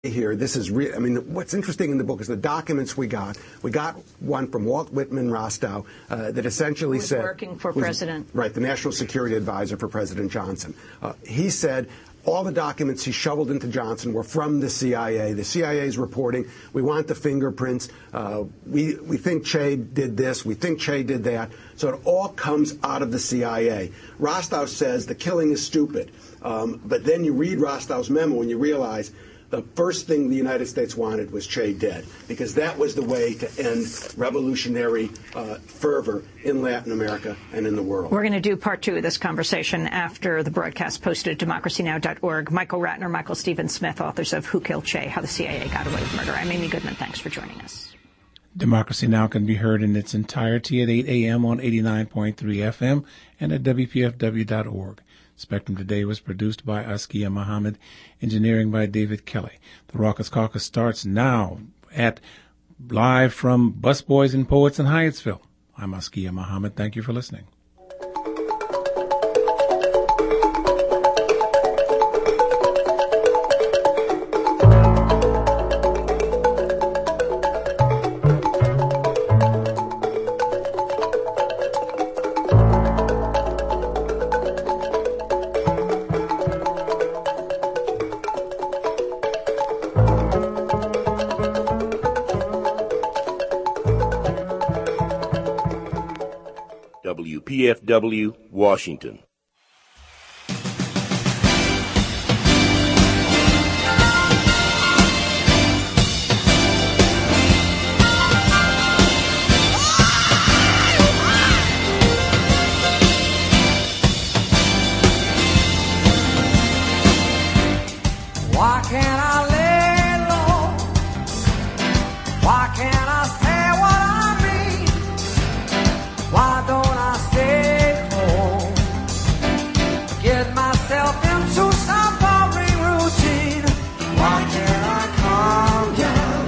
here. This is I mean, what's interesting in the book is the documents we got. We got one from Walt Whitman Rostow that essentially said, working for President, right, the National Security Advisor for President Johnson. He said all the documents he shoveled into Johnson were from the CIA. The CIA is reporting, we want the fingerprints. We think Che did this. We think Che did that. So it all comes out of the CIA. Rostow says the killing is stupid. But then you read Rostow's memo and you realize the first thing the United States wanted was Che dead, because that was the way to end revolutionary fervor in Latin America and in the world. We're going to do part two of this conversation after the broadcast posted at democracynow.org. Michael Ratner, Michael Stephen Smith, authors of Who Killed Che? How the CIA Got Away with Murder. I'm Amy Goodman. Thanks for joining us. Democracy Now! Can be heard in its entirety at 8 a.m. on 89.3 FM and at WPFW.org. Spectrum Today was produced by Askia Muhammad, engineering by David Kelly. The Raucous Caucus starts now live from Busboys and Poets in Hyattsville. I'm Askia Muhammad. Thank you for listening. WPFW, Washington. Why can't I lay low? Why can't I say what I mean? Why don't I stay home? Get myself into some boring routine. Why can't I calm down?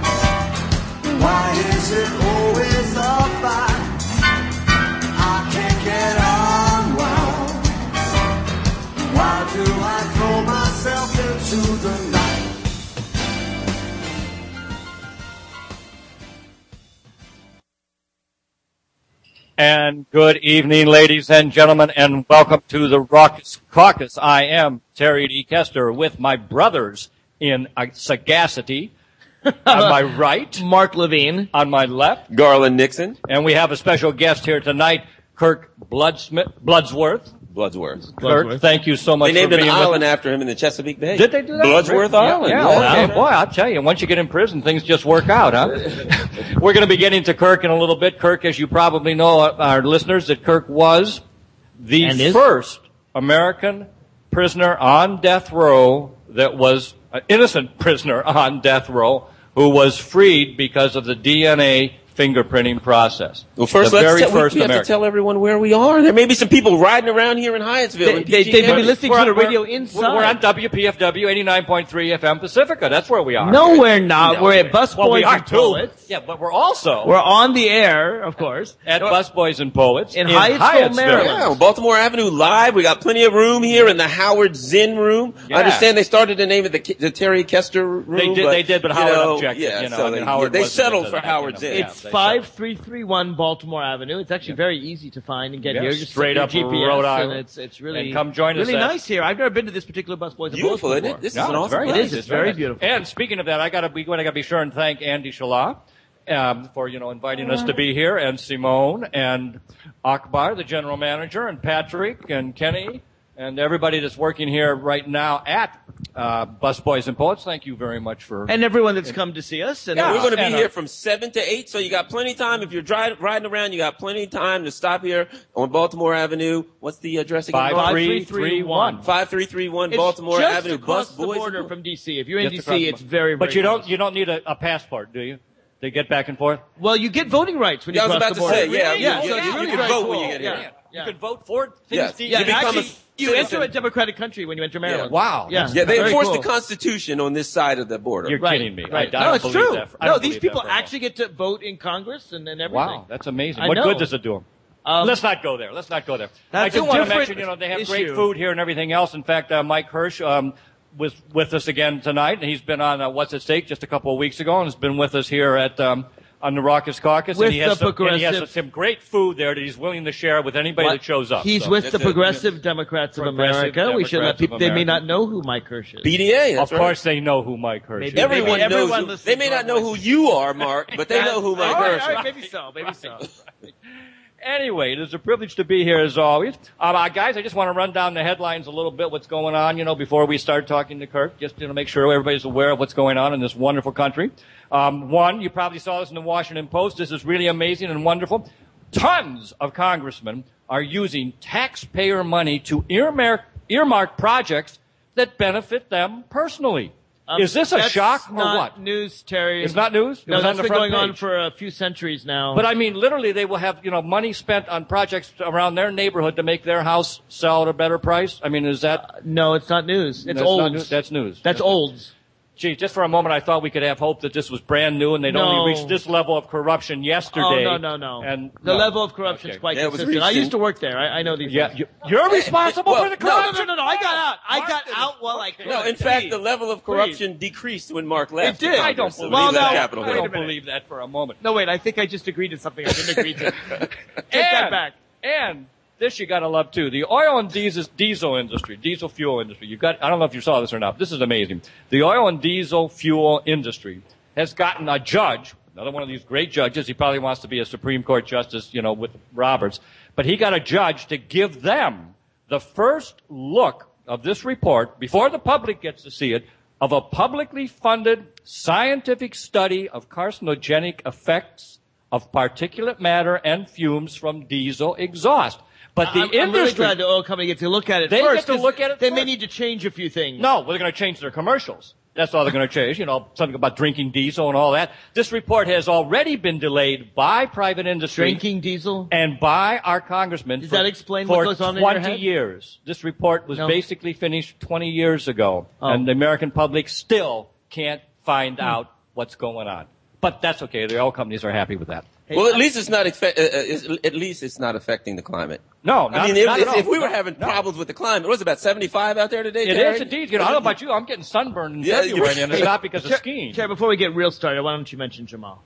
Why is it always a fight? I can't get unwound. Why do I throw myself into the night? And good evening, ladies and gentlemen, and welcome to the Raucous Caucus. I am Terry D. Kester with my brothers in sagacity. On my right, Mark Levine. On my left, Garland Nixon. And we have a special guest here tonight, Kirk Bloodsworth. Kirk, thank you so much for being with us. They named an island after him in the Chesapeake Bay. Did they do that? Bloodsworth Island. Yeah. Okay. Boy, I'll tell you, once you get in prison, things just work out, huh? We're going to be getting to Kirk in a little bit. Kirk, as you probably know, our listeners, that Kirk was the first American prisoner on death row that was an innocent prisoner on death row who was freed because of the DNA fingerprinting process. Well, first, we have to tell everyone where we are. There may be some people riding around here in Hyattsville. They may be listening to the radio inside. We're on WPFW 89.3 FM Pacifica. That's where we are. No, we're not. No. We're at Busboys and Poets. Yeah, but we're on the air, of course. At Busboys and Poets in Hyattsville, Maryland. Yeah, Baltimore Avenue Live. We got plenty of room here in the Howard Zinn room. Yeah. I understand they started to name it the Terry Kester room. They did, but Howard objected. Yeah, Howard they settled for Howard Zinn. It's 5331 Baltimore Avenue. It's actually very easy to find and get here. Just straight up GPS, Rhode Island. And it's really, and come join us. Really nice here. I've never been to this particular Busboys. Beautiful, isn't it? This is an awesome place. It is. It's very beautiful. And speaking of that, I gotta be sure and thank Andy Shala for inviting us to be here, and Simone and Akbar, the general manager, and Patrick and Kenny. And everybody that's working here right now at Busboys and Poets, thank you very much for... And everyone that's come to see us. And we're going to be here from 7 to 8, so you got plenty of time. If you're riding around, you got plenty of time to stop here on Baltimore Avenue. What's the address again? 5331. 5331 Baltimore Avenue. It's just across the border from D.C. If you're in D.C., it's very, very But you don't need a passport, do you? To get back and forth? Well, you get voting rights when you cross the border. I was about to say, you can vote when you get here. You can vote for things. You enter a democratic country when you enter Maryland. Yeah. Wow. Yeah, they enforce the Constitution on this side of the border. You're kidding me. Right. No, it's true. No, these people actually get to vote in Congress and everything. Wow, that's amazing. What good does it do them? Let's not go there. I do want to mention, they have great food here and everything else. In fact, Mike Hirsch, was with us again tonight, and he's been on What's at Stake just a couple of weeks ago, and has been with us here at on the Raucous Caucus. With and he has the progressive, he has some great food there that he's willing to share with anybody that shows up. He's with the Progressive Democrats of America. We should let people. They may not know who Mike Hirsch is. BDA. Of course, they know who Mike Hirsch is. Everyone knows. They may not know who you are, Mark, but they know who Mike Hirsch is. All right, maybe so. Maybe so. Anyway, it is a privilege to be here as always. Guys, I just want to run down the headlines a little bit, what's going on, before we start talking to Kirk, just to make sure everybody's aware of what's going on in this wonderful country. One, you probably saw this in the Washington Post. This is really amazing and wonderful. Tons of congressmen are using taxpayer money to earmark projects that benefit them personally. Is this a shock or what? Not news, Terry. It's not news? No, that's been going on for a few centuries now. But I mean, literally, they will have, money spent on projects around their neighborhood to make their house sell at a better price. I mean, is that? No, it's not news. It's old. That's news. That's olds. Gee, just for a moment, I thought we could have hope that this was brand new and they'd only reached this level of corruption yesterday. Oh, no. And the level of corruption is quite consistent. I used to work there. I know these things. You're responsible for the corruption? No. I got out. I got out while I could. No, in fact, the level of corruption decreased when Mark left. It did. I don't believe that for a moment. No, wait, I think I just agreed to something I didn't agree to. Take that back. And this you gotta love too. The oil and diesel industry, diesel fuel industry. I don't know if you saw this or not. This is amazing. The oil and diesel fuel industry has gotten a judge, another one of these great judges. He probably wants to be a Supreme Court justice, with Roberts. But he got a judge to give them the first look of this report, before the public gets to see it, of a publicly funded scientific study of carcinogenic effects of particulate matter and fumes from diesel exhaust. But the industry, I'm really glad the oil company gets to look at it they first. Get to look at it They first. may need to change a few things. No, they're going to change their commercials. That's all they're going to change. Something about drinking diesel and all that. This report has already been delayed by private industry. Drinking diesel? And by our congressmen. Does that explain what goes on in your head? 20 years. This report was basically finished 20 years ago. Oh. And the American public still can't find out what's going on. But that's okay. The oil companies are happy with that. Well, at least it's not affecting the climate. No, if we were having problems with the climate, what was it, about 75 out there today? It is indeed. I don't know about you. I'm getting sunburned in February, and it's not because of skiing. Terry, before we get real started, why don't you mention Jamal?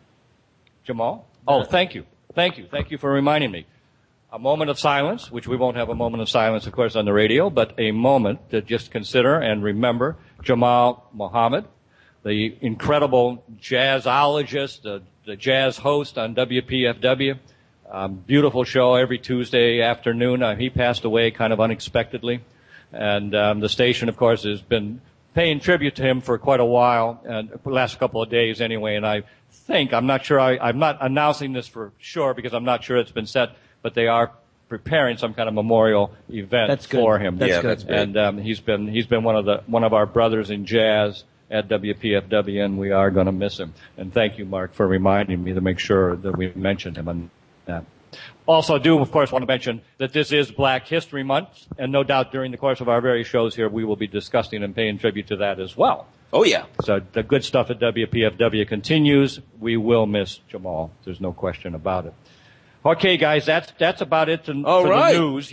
Jamal? Oh, thank you. Thank you for reminding me. A moment of silence, which we won't have a moment of silence, of course, on the radio, but a moment to just consider and remember Jamal Muhammad, the incredible jazzologist, the jazz host on WPFW. Beautiful show every Tuesday afternoon. He passed away kind of unexpectedly. And the station, of course, has been paying tribute to him for quite a while, and the last couple of days anyway. And I think, I'm not sure, I'm not announcing this for sure because I'm not sure it's been set, but they are preparing some kind of memorial event for him. That's good. And he's been one of our brothers in jazz at WPFW, and we are going to miss him. And thank you, Mark, for reminding me to make sure that we mentioned him on that. Also, of course, want to mention that this is Black History Month, and no doubt during the course of our various shows here, we will be discussing and paying tribute to that as well. Oh, yeah. So the good stuff at WPFW continues. We will miss Jamal. There's no question about it. Okay, guys, that's about it for the news.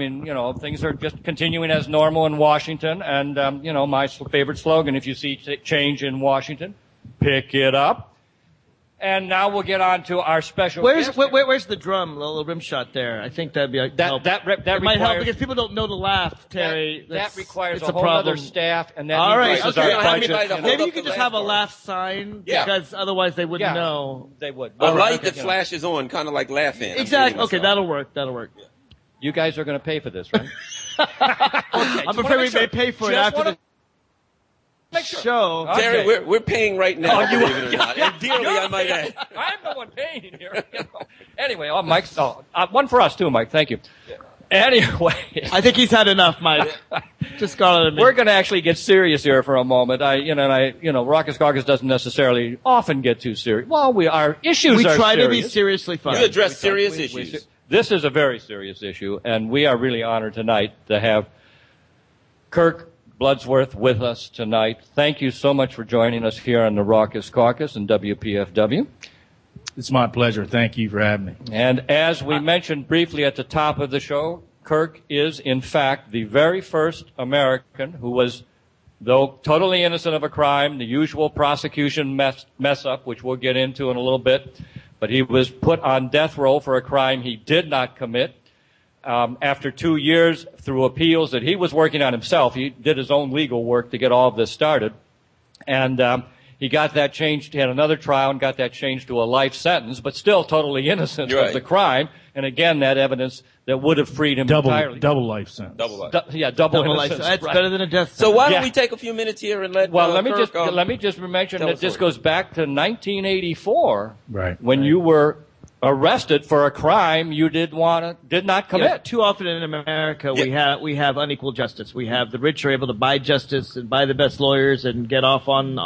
Things are just continuing as normal in Washington. And, my favorite slogan, if you see change in Washington, pick it up. And now we'll get on to our special guest. Where's the drum, the little rim shot there? I think that'd be help. That might help because people don't know to laugh, Terry. That requires a whole other staff, and that increases our budget. Maybe you could just have a laugh sign, because otherwise they wouldn't know. They would. A light that flashes on, kind of like laughing. Exactly. Okay, that'll work. You guys are going to pay for this, right? I'm afraid we may pay for it after the show. Terry, we're paying right now, believe it or not. And dearly, I might add. I'm the one paying here. Anyway, Mike, one for us too, Mike. Thank you. Anyway. I think he's had enough, Mike. Just call it a minute. We're going to actually get serious here for a moment. Raucous Caucus doesn't necessarily often get too serious. Well, our issues are serious. We try to be seriously fun. You address serious issues. This is a very serious issue, and we are really honored tonight to have Kirk Bloodsworth with us tonight. Thank you so much for joining us here on the Raucous Caucus and WPFW. It's my pleasure. Thank you for having me. And as we mentioned briefly at the top of the show, Kirk is, in fact, the very first American who was though totally innocent of a crime, the usual prosecution mess up, which we'll get into in a little bit. But he was put on death row for a crime he did not commit. After 2 years, through appeals that he was working on himself, he did his own legal work to get all of this started. And he got that changed. He had another trial and got that changed to a life sentence, but still totally innocent of the crime. And again, that evidence that would have freed him entirely. Double life sentence. Double life. Double innocence. That's better than a death sentence. So why don't we take a few minutes here and let let me Kirk, just mention that this goes back to 1984, right? When you were arrested for a crime you did not commit. Yeah, too often in America we have unequal justice. We have the rich are able to buy justice and buy the best lawyers and get off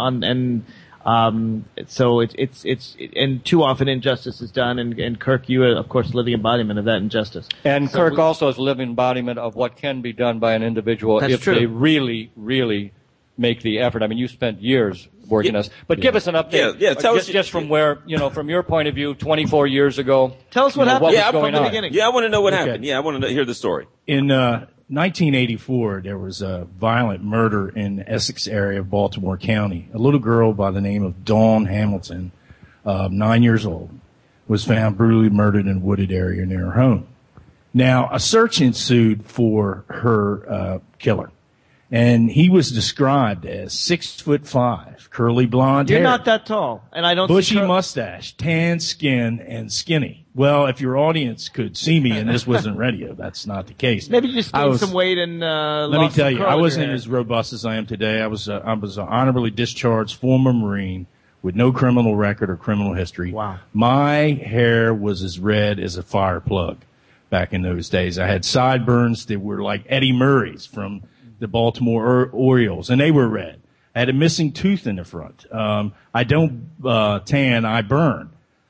so it's and too often injustice is done, and Kirk, you are of course living embodiment of that injustice. And so Kirk also is a living embodiment of what can be done by an individual if they really, really make the effort. I mean, you spent years working us, but give us an update. Tell us just from where, from your point of view, 24 years ago. Tell us what happened. What was going from the on. beginning. Yeah, I want to know what happened. Yeah, I want to hear the story. In 1984, there was a violent murder in the Essex area of Baltimore County. A little girl by the name of Dawn Hamilton, 9 years old, was found brutally murdered in a wooded area near her home. Now, a search ensued for her killer. And he was described as 6'5", curly blonde hair. You're not that tall, and I don't. Bushy mustache, tan skin, and skinny. Well, if your audience could see me, and this wasn't radio, that's not the case. Maybe you just gained some weight and let me tell you, I wasn't as robust as I am today. I was an honorably discharged former Marine with no criminal record or criminal history. Wow. My hair was as red as a fire plug back in those days. I had sideburns that were like Eddie Murray's from the Baltimore Orioles, and they were red. I had a missing tooth in the front. I don't tan, I burn.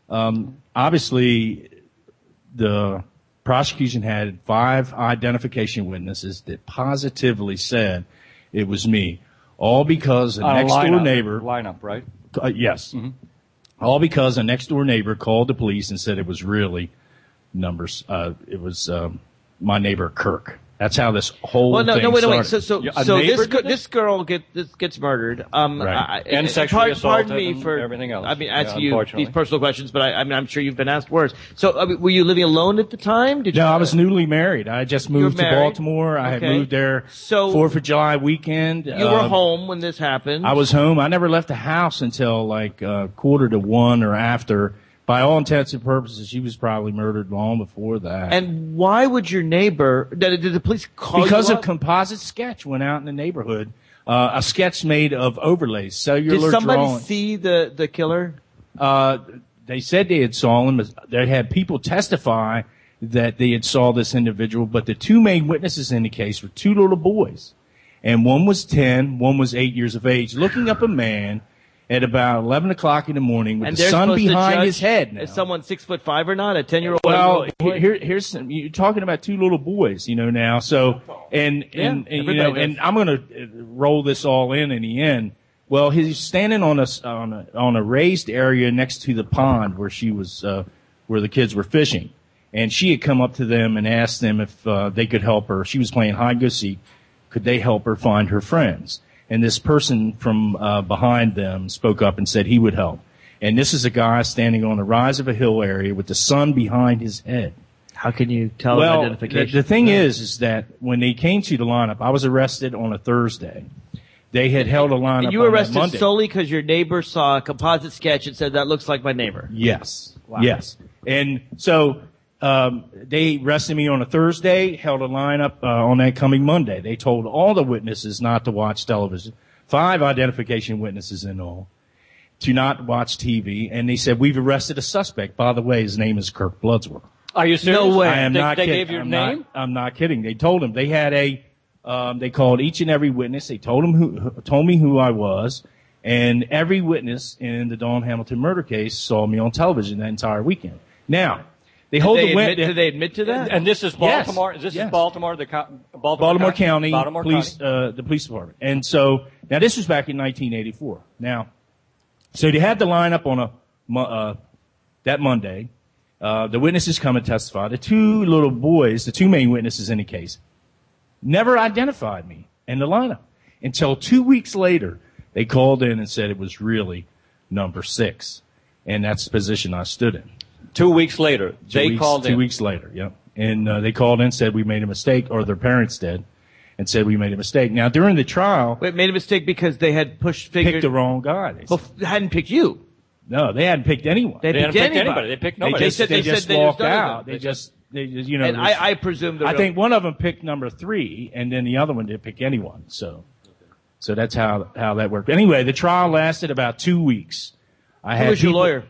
Obviously, the prosecution had 5 identification witnesses that positively said it was me, all because a next-door neighbor... Lineup, right? Yes. Mm-hmm. All because a next-door neighbor called the police and said it was really numbers. It was my neighbor, Kirk. That's how this whole thing wait. started. This girl gets murdered. Right. And sexually assaulted. Pardon me for everything else. I mean, asking you these personal questions, but I'm sure you've been asked worse. So, were you living alone at the time? No, I was newly married. I just moved to Baltimore. I had moved there 4th of July weekend. You were home when this happened. I was home. I never left the house until like 1:45 or after. By all intents and purposes, she was probably murdered long before that. And why would your neighbor? Did the police call you? Because a composite sketch went out in the neighborhood. A sketch made of overlays, cellular drawings. Did somebody drawing. see the killer? They said they had saw him. They had people testify that they had saw this individual, but the 2 main witnesses in the case were 2 little boys, and one was 10, one was 8 years of age, looking up a man at about 11 o'clock in the morning with the sun behind his head. Now. Is someone 6'5" or not? A 10-year-old? Well, here's some, you're talking about 2 little boys, now. So, and I'm going to roll this all in the end. Well, he's standing on a raised area next to the pond where she was, where the kids were fishing. And she had come up to them and asked them if, they could help her. She was playing hide and go seek. Could they help her find her friends? And this person from behind them spoke up and said he would help. And this is a guy standing on the rise of a hill area with the sun behind his head. How can you tell identification? The thing is that when they came to the lineup, I was arrested on a Thursday. They had held a lineup on you were arrested Monday. Solely because your neighbor saw a composite sketch and said, that looks like my neighbor. Yes. Wow. Yes. And so they arrested me on a Thursday, held a lineup on that coming Monday. They told all the witnesses not to watch television, 5 identification witnesses in all, to not watch TV. And they said, we've arrested a suspect. By the way, his name is Kirk Bloodsworth. Are you serious? No way. I am not kidding. They gave your name? I'm not kidding. They told him. They had they called each and every witness. They told me who I was. And every witness in the Dawn Hamilton murder case saw me on television that entire weekend. Now, did they admit to that? And this is Baltimore. Yes. This is Baltimore, Baltimore County police, the police department. And so now this was back in 1984. Now, so they had the lineup on that Monday. The witnesses come and testify. The 2 little boys, the 2 main witnesses in the case, never identified me in the lineup. until 2 weeks later, they called in and said it was really number 6. And that's the position I stood in. 2 weeks later, they called in. 2 weeks later, yep. And they called in and said we made a mistake, or their parents did, and said we made a mistake. Now, during the trial... Wait, made a mistake because they had picked the wrong guy. They hadn't picked you. No, they hadn't picked anyone. They hadn't picked anybody. They picked nobody. They just walked out. They just, you know... And I presume I think one of them picked number 3, and then the other one didn't pick anyone. So that's how that worked. Anyway, the trial lasted about 2 weeks. Who was your lawyer?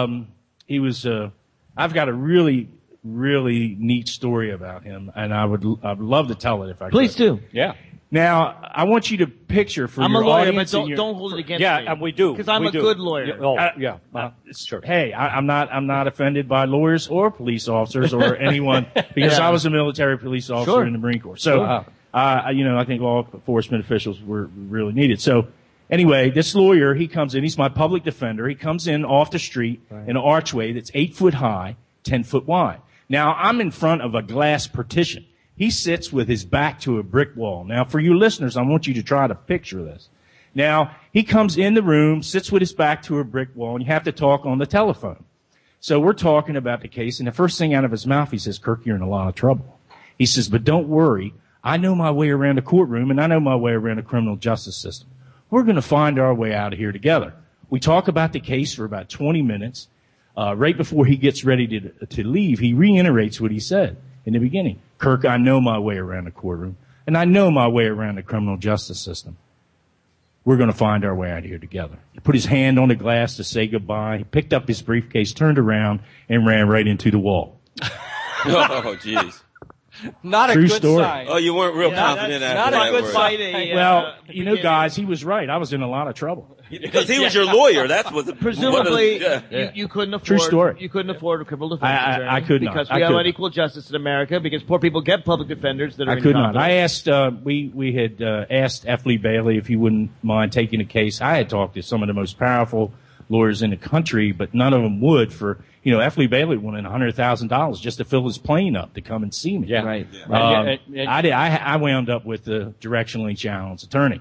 He was... I've got a really, really neat story about him, and I'd love to tell it if I could. Please do. Yeah. Now, I want you to picture for I'm your a lawyer, audience... but don't hold it against me. Yeah, and we do. Because I'm a good lawyer. Sure. Hey, I'm not offended by lawyers or police officers or anyone, because I was a military police officer in the Marine Corps. So, I think law enforcement officials were really needed. So, anyway, this lawyer, he comes in, he's my public defender. He comes in off the street in an archway that's 8 foot high, 10 foot wide. Now, I'm in front of a glass partition. He sits with his back to a brick wall. Now, for you listeners, I want you to try to picture this. Now, he comes in the room, sits with his back to a brick wall, and you have to talk on the telephone. So we're talking about the case, and the first thing out of his mouth, he says, "Kirk, you're in a lot of trouble." He says, "But don't worry. I know my way around the courtroom, and I know my way around the criminal justice system. We're going to find our way out of here together." We talk about the case for about 20 minutes. Right before he gets ready to leave, he reiterates what he said in the beginning. "Kirk, I know my way around the courtroom, and I know my way around the criminal justice system. We're going to find our way out of here together." He put his hand on the glass to say goodbye. He picked up his briefcase, turned around, and ran right into the wall. Oh, jeez. Not a True good story. sign. Oh, you weren't real confident after not a good word. sign. Well, guys, he was right. I was in a lot of trouble. Because he was your lawyer. That's what. Presumably, you couldn't afford. True story. You couldn't afford a criminal defense attorney. I could not. Because we have unequal justice in America. Because poor people get public defenders that are. I could not. I asked. We had asked F. Lee Bailey if he wouldn't mind taking a case. I had talked to some of the most powerful lawyers in the country, but none of them would. For F. Lee Bailey wanted $100,000 just to fill his plane up to come and see me. Yeah, right. I wound up with the directionally challenged attorney.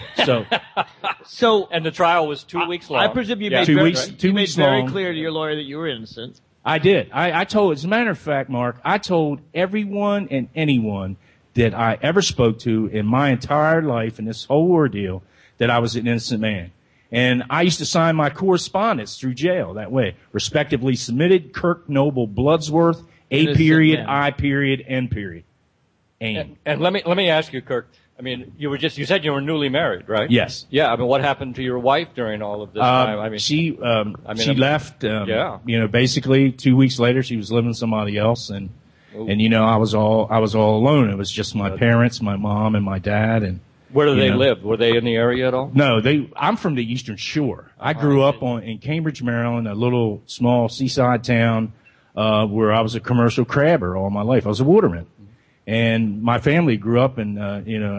So and the trial was 2 weeks long. I presume you made 2 weeks. 2 you made weeks very long. clear to your lawyer that you were innocent. I did. I told, as a matter of fact, Mark, I told everyone and anyone that I ever spoke to in my entire life in this whole ordeal that I was an innocent man. And I used to sign my correspondence through jail that way. Respectively submitted, Kirk Noble Bloodsworth, A period, I period, N period. And let me ask you, Kirk. I mean, you said you were newly married, right? Yes. Yeah. I mean, what happened to your wife during all of this time? I mean, she left. Basically 2 weeks later, she was living with somebody else, and I was all alone. It was just my parents, my mom, and my dad, and. Where do they live? Were they in the area at all? No, I'm from the Eastern Shore. I grew up in Cambridge, Maryland, a little small seaside town, where I was a commercial crabber all my life. I was a waterman. And my family grew up I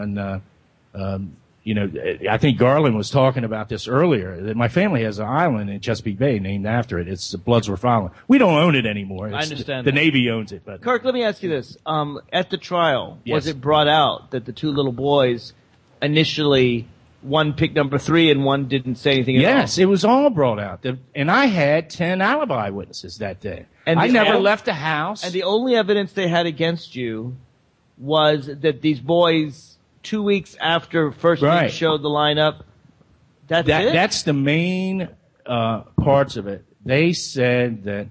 think Garland was talking about this earlier, that my family has an island in Chesapeake Bay named after it. It's Bloodsworth Island. We don't own it anymore. I understand The that. Navy owns it. But Kirk, let me ask you this. At the trial, Yes. was it brought out that the two little boys initially, one picked number 3 and one didn't say anything at all? Yes, it was all brought out. And I had 10 alibi witnesses that day. And I never left the house. And the only evidence they had against you was that these boys, 2 weeks after first Right. you showed the lineup, that's it? That's the main parts of it. They said that,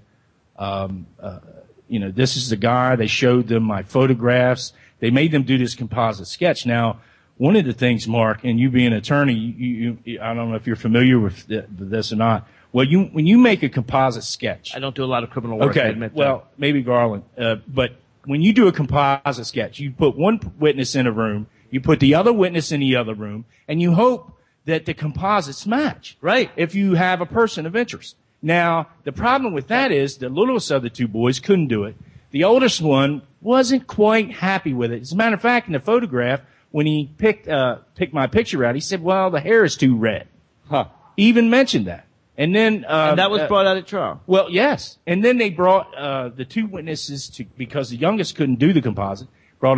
this is the guy. They showed them my photographs. They made them do this composite sketch. Now, one of the things, Mark, and you being an attorney, you I don't know if you're familiar with this or not. Well, when you make a composite sketch. I don't do a lot of criminal work, I Okay, admit that. well, maybe Garland. But when you do a composite sketch, you put one witness in a room, you put the other witness in the other room, and you hope that the composites match. Right. If you have a person of interest. Now, the problem with that is the littlest of the two boys couldn't do it. The oldest one wasn't quite happy with it. As a matter of fact, in the photograph, when he picked my picture out, he said, "Well, the hair is too red." Huh. He even mentioned that. And then, and that was brought out at trial. Well, yes. And then they brought, the two witnesses because the youngest couldn't do the composite, brought them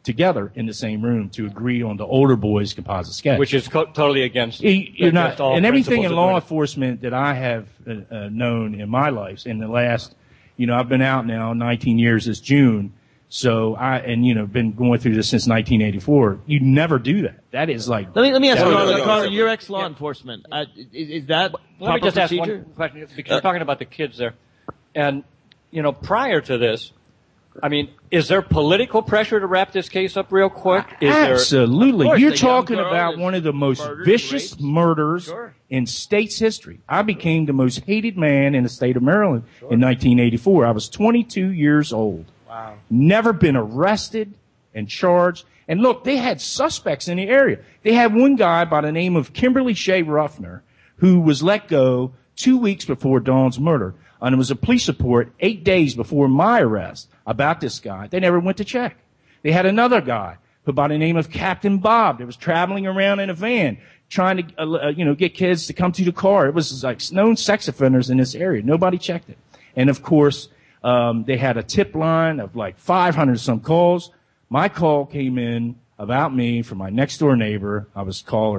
together in the same room to agree on the older boy's composite sketch. Which is totally against You're not, all and everything in principles of law doing it. enforcement that I have known in my life in the last, I've been out now 19 years this June. So been going through this since 1984. You never do that. That is like. Let me ask you, no. Carl, you're ex-law enforcement. Is that Let me proper just ask procedure? one question, because you're talking about the kids there. And, prior to this, I mean, is there political pressure to wrap this case up real quick? Absolutely. Of course, You're the young talking girl about is one of the most murdered, vicious raped. murders Sure. in state's history. I became the most hated man in the state of Maryland in 1984. I was 22 years old. Wow. Never been arrested and charged. And look, they had suspects in the area. They had one guy by the name of Kimberly Shea Ruffner who was let go 2 weeks before Dawn's murder. And it was a police report 8 days before my arrest about this guy. They never went to check. They had another guy who by the name of Captain Bob that was traveling around in a van trying to, get kids to come to the car. It was like known sex offenders in this area. Nobody checked it. And of course, they had a tip line of like 500 some calls. My call came in about me from my next door neighbor. I was caller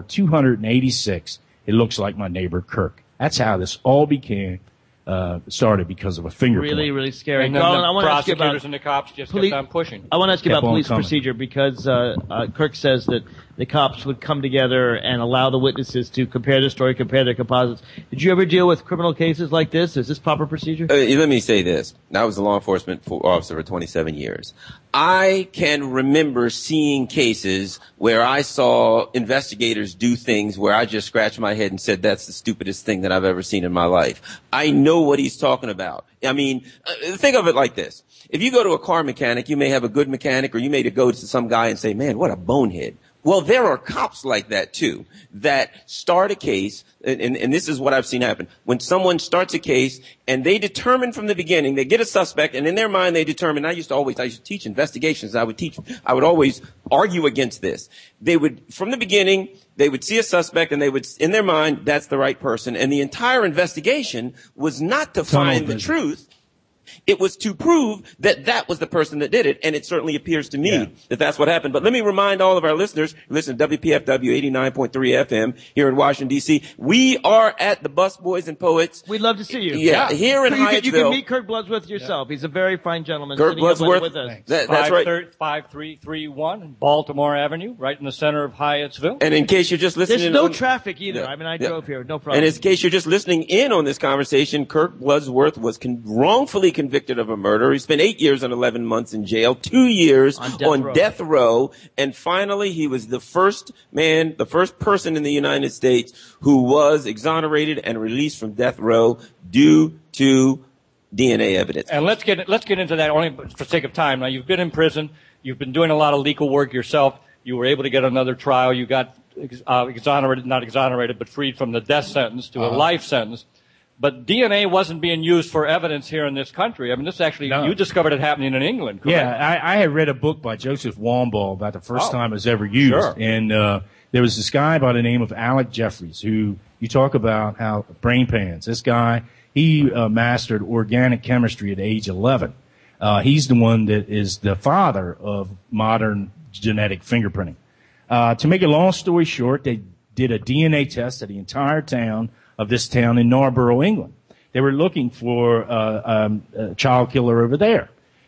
286. It looks like my neighbor Kirk. That's how this all became started because of a fingerprint. Really, really scary. And then Carl, the I want to ask you prosecutors about and the cops just Poli- kept on pushing. I want to ask you Kept about on police coming. procedure because Kirk says that the cops would come together and allow the witnesses to compare the story, compare their composites. Did you ever deal with criminal cases like this? Is this proper procedure? Let me say this. I was a law enforcement officer for 27 years. I can remember seeing cases where I saw investigators do things where I just scratched my head and said, that's the stupidest thing that I've ever seen in my life. I know what he's talking about. I mean, think of it like this. If you go to a car mechanic, you may have a good mechanic, or you may go to some guy and say, man, what a bonehead. Well, there are cops like that too, that start a case, and this is what I've seen happen. When someone starts a case and they determine from the beginning, they get a suspect, and in their mind they determine, I used to teach investigations, I would always argue against this. From the beginning, they would see a suspect and they would, in their mind, that's the right person. And the entire investigation was not to find the truth. It was to prove that that was the person that did it, and it certainly appears to me that that's what happened. But let me remind all of our listeners who listen to WPFW 89.3 FM here in Washington, D.C. We are at the Bus Boys and Poets. We'd love to see you. Here in Hyattsville. You can meet Kirk Bloodsworth yourself. He's a very fine gentleman. Kirk sitting up Bloodsworth. with us. That's right. 5331 Baltimore Avenue, right in the center of Hyattsville. And in case you're just listening, There's no traffic either. I mean, I drove here, no problem. And in case you're just listening in on this conversation, Kirk Bloodsworth was wrongfully convicted of a murder. He spent 8 years and 11 months in jail, 2 years on death row, and finally he was the first person in the United States who was exonerated and released from death row due to DNA evidence. And let's get into that only for sake of time. Now, you've been in prison. You've been doing a lot of legal work yourself. You were able to get another trial. You got not exonerated, but freed from the death sentence to a life sentence. But DNA wasn't being used for evidence here in this country. I mean, this actually, you discovered it happening in England, correct? Yeah, I had read a book by Joseph Wambaugh about the first time it was ever used. Sure. And there was this guy by the name of Alec Jeffreys who, you talk about how brain pans. This guy, he mastered organic chemistry at age 11. He's the one that is the father of modern genetic fingerprinting. To make a long story short, they did a DNA test of the entire town of this town in Narborough, England. They were looking for a child killer over there.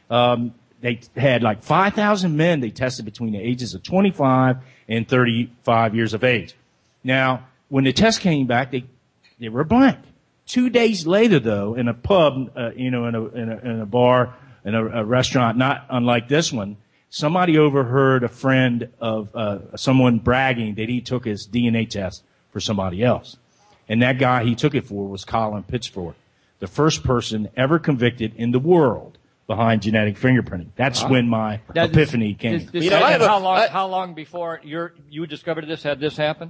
They had like 5,000 men they tested between the ages of 25 and 35 years of age. Now, when the test came back, they were blank. 2 days later, though, in a pub, in a bar, in a restaurant, not unlike this one, somebody overheard a friend of someone bragging that he took his DNA test for somebody else. And that guy he took it for was Colin Pitchford, the first person ever convicted in the world behind genetic fingerprinting. That's when my epiphany came. How long before you discovered this had this happened?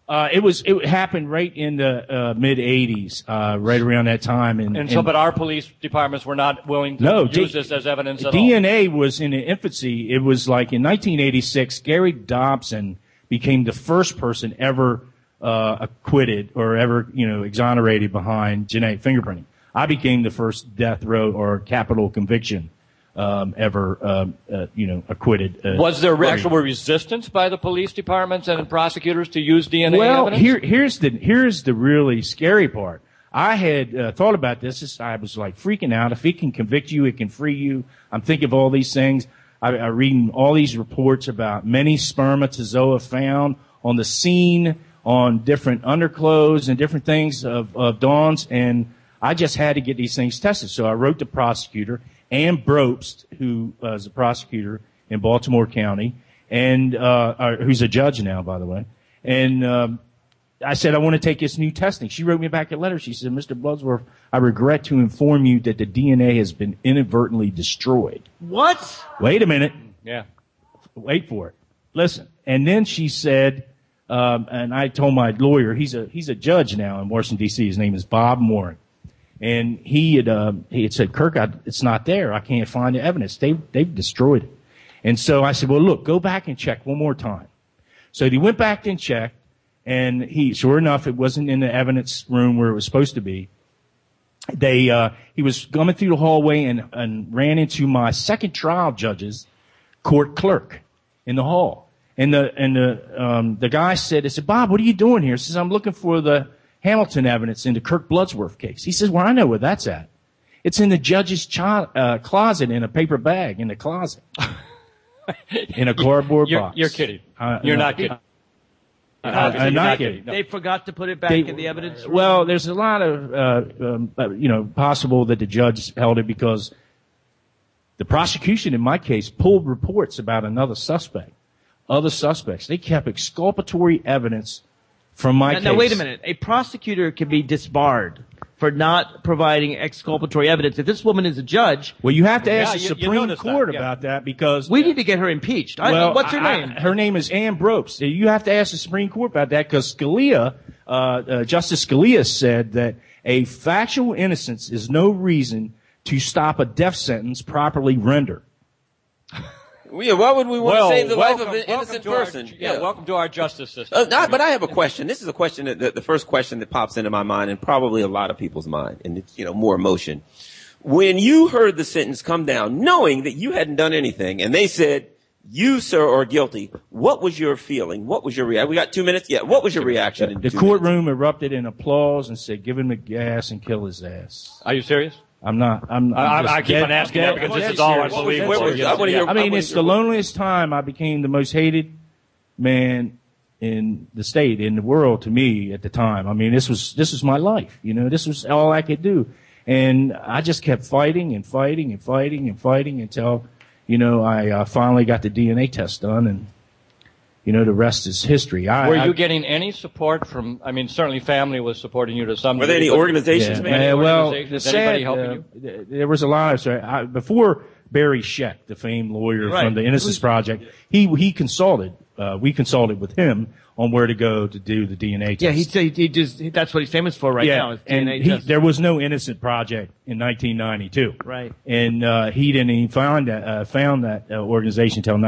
It happened right in the mid '80s, right around that time. But our police departments were not willing to use this as evidence at all. DNA was in the infancy. It was like in 1986, Gary Dobson became the first person ever acquitted or ever, exonerated behind genetic fingerprinting. I became the first death row or capital conviction ever acquitted. Was there actual resistance by the police departments and prosecutors to use DNA evidence? Here's the really scary part. I had thought about this. I was like freaking out. If it can convict you, it can free you. I'm thinking of all these things. I reading all these reports about many spermatozoa found on the scene, on different underclothes and different things of Dawn's, and I just had to get these things tested. So I wrote the prosecutor, Ann Brobst, who is a prosecutor in Baltimore County, and who's a judge now, by the way. And I said, I want to take this new testing. She wrote me back a letter. She said, Mr. Bloodsworth, I regret to inform you that the DNA has been inadvertently destroyed. What? Wait a minute. Yeah. Wait for it. Listen. And then she said, and I told my lawyer, he's a judge now in Washington, D.C. His name is Bob Morin. And he had said, Kirk, it's not there. I can't find the evidence. They've destroyed it. And so I said, well, look, go back and check one more time. So he went back and checked. And sure enough, it wasn't in the evidence room where it was supposed to be. He was coming through the hallway and ran into my second trial judge's court clerk in the hall. And the guy said, Bob, what are you doing here? He says, I'm looking for the Hamilton evidence in the Kirk Bloodsworth case. He says, well, I know where that's at. It's in the judge's closet in a paper bag in the closet. In a cardboard box. You're kidding. You're not kidding. I'm not kidding. They forgot to put it back in the evidence room? Well, there's a lot of, possible that the judge held it because the prosecution in my case pulled reports about other suspects. They kept exculpatory evidence from my case. Now, wait a minute. A prosecutor can be disbarred for not providing exculpatory evidence. If this woman is a judge... Well, you have to ask the Supreme Court about that because... We need to get her impeached. What's her name? Her name is Ann Brobst. You have to ask the Supreme Court about that because Justice Scalia said that a factual innocence is no reason to stop a death sentence properly rendered. Yeah, why would we want to save the life of an innocent person? Welcome to our justice system. But I have a question. This is a question the first question that pops into my mind and probably a lot of people's mind, and it's, more emotion. When you heard the sentence come down, knowing that you hadn't done anything, and they said, you, sir, are guilty, what was your feeling? What was your reaction? We got 2 minutes? Yeah. What was your reaction? The courtroom erupted in applause and said, give him the gas and kill his ass. Are you serious? I'm not. I keep on asking that because this is all I believe. It's the loneliest time I became the most hated man in the state, in the world to me at the time. I mean, this was my life. This was all I could do. And I just kept fighting and fighting and fighting and fighting until, I finally got the DNA test done and, the rest is history. Were you getting any support from, certainly family was supporting you to some degree. Were there any organizations? Anybody helping you? There was a lot of, before Barry Scheck, the famed lawyer from the Innocence Project, he consulted, we consulted with him on where to go to do the DNA test. Yeah, he just, that's what he's famous for now. Is DNA test. There was no Innocent Project in 1992. Right. And, he didn't even found that organization until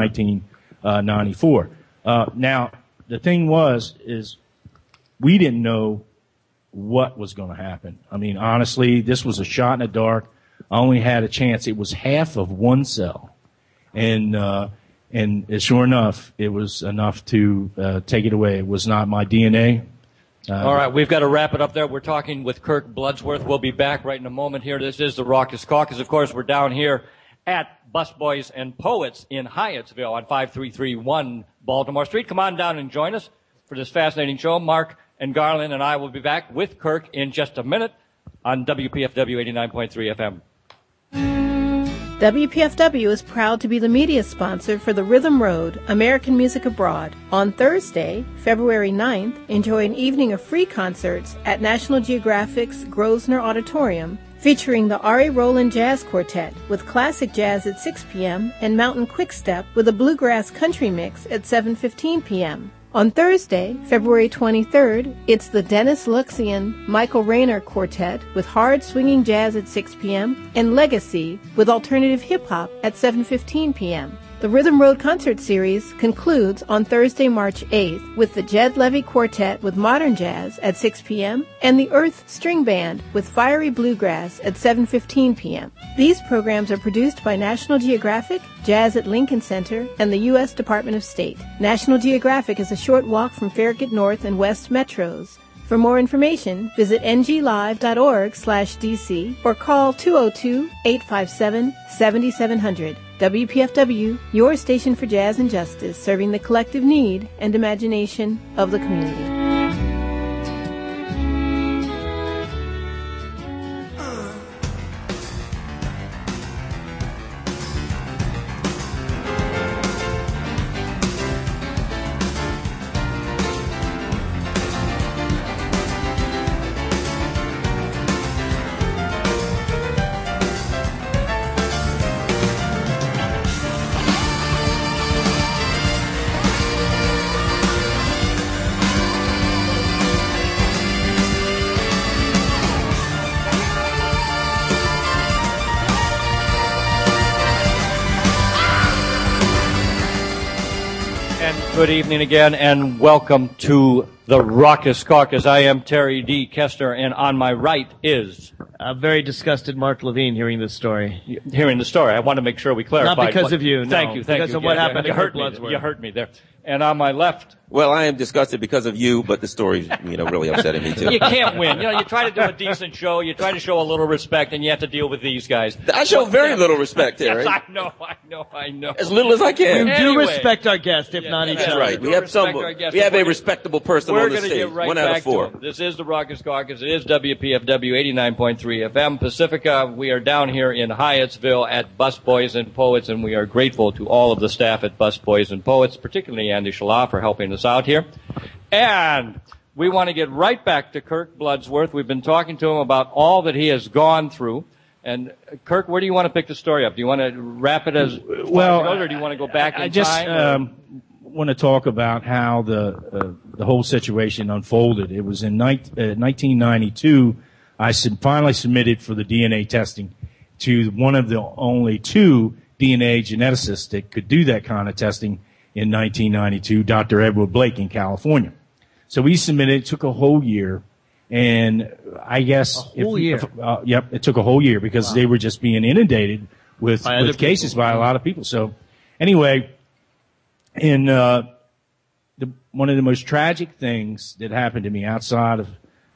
1994. Now, the thing is we didn't know what was going to happen. Honestly, this was a shot in the dark. I only had a chance. It was half of one cell. And sure enough, it was enough to, take it away. It was not my DNA. All right, we've got to wrap it up there. We're talking with Kirk Bloodsworth. We'll be back right in a moment here. This is the Raucous Caucus. Of course, we're down here at Busboys and Poets in Hyattsville on 5331 Baltimore Street. Come on down and join us for this fascinating show. Mark and Garland and I will be back with Kirk in just a minute on WPFW 89.3 FM. WPFW is proud to be the media sponsor for the Rhythm Road American Music Abroad. On Thursday, February 9th, enjoy an evening of free concerts at National Geographic's Grosvenor Auditorium, featuring the Ari Rowland Jazz Quartet with classic jazz at 6 p.m. and Mountain Quickstep with a bluegrass country mix at 7:15 p.m. On Thursday, February 23rd, it's the Dennis Luxian Michael Rayner Quartet with hard swinging jazz at 6 p.m. and Legacy with alternative hip-hop at 7:15 p.m. The Rhythm Road Concert Series concludes on Thursday, March 8th with the Jed Levy Quartet with Modern Jazz at 6 p.m. and the Earth String Band with Fiery Bluegrass at 7:15 p.m. These programs are produced by National Geographic, Jazz at Lincoln Center, and the U.S. Department of State. National Geographic is a short walk from Farragut North and West Metros. For more information, visit nglive.org/DC or call 202-857-7700. WPFW, your station for jazz and justice, serving the collective need and imagination of the community. Good evening again, and welcome to the Raucous Caucus. I am Terry D. Kester, and on my right is... a very disgusted Mark Levine hearing this story. Hearing the story. I want to make sure we clarify. Not because of you, no. Thank you. Because of what happened to Kurt Bloodsworth. You hurt me there. And on my left... Well, I am disgusted because of you, but the story's, really upsetting me too. You can't win. You try to do a decent show, you try to show a little respect, and you have to deal with these guys. I show very little respect, Terry. Yes, I know. As little as I can. We do respect our guest, if not each other. That's right. We have a respectable person on the stage. Get right 1 out of 4. This is the Raucous Caucus. It is WPFW 89.3 FM Pacifica. We are down here in Hyattsville at Busboys and Poets, and we are grateful to all of the staff at Busboys and Poets, particularly Andy Shallah, for helping us out here. And we want to get right back to Kirk Bloodsworth. We've been talking to him about all that he has gone through. And Kirk, where do you want to pick the story up? Do you want to wrap it as well, or do you want to go back in time? I just want to talk about how the whole situation unfolded. It was in 1992. I finally submitted for the DNA testing to one of the only 2 DNA geneticists that could do that kind of testing in 1992, Dr. Edward Blake in California. So we submitted. It took a whole year, and I guess it took a whole year because they were just being inundated with cases by a lot of people. So anyway, in one of the most tragic things that happened to me outside of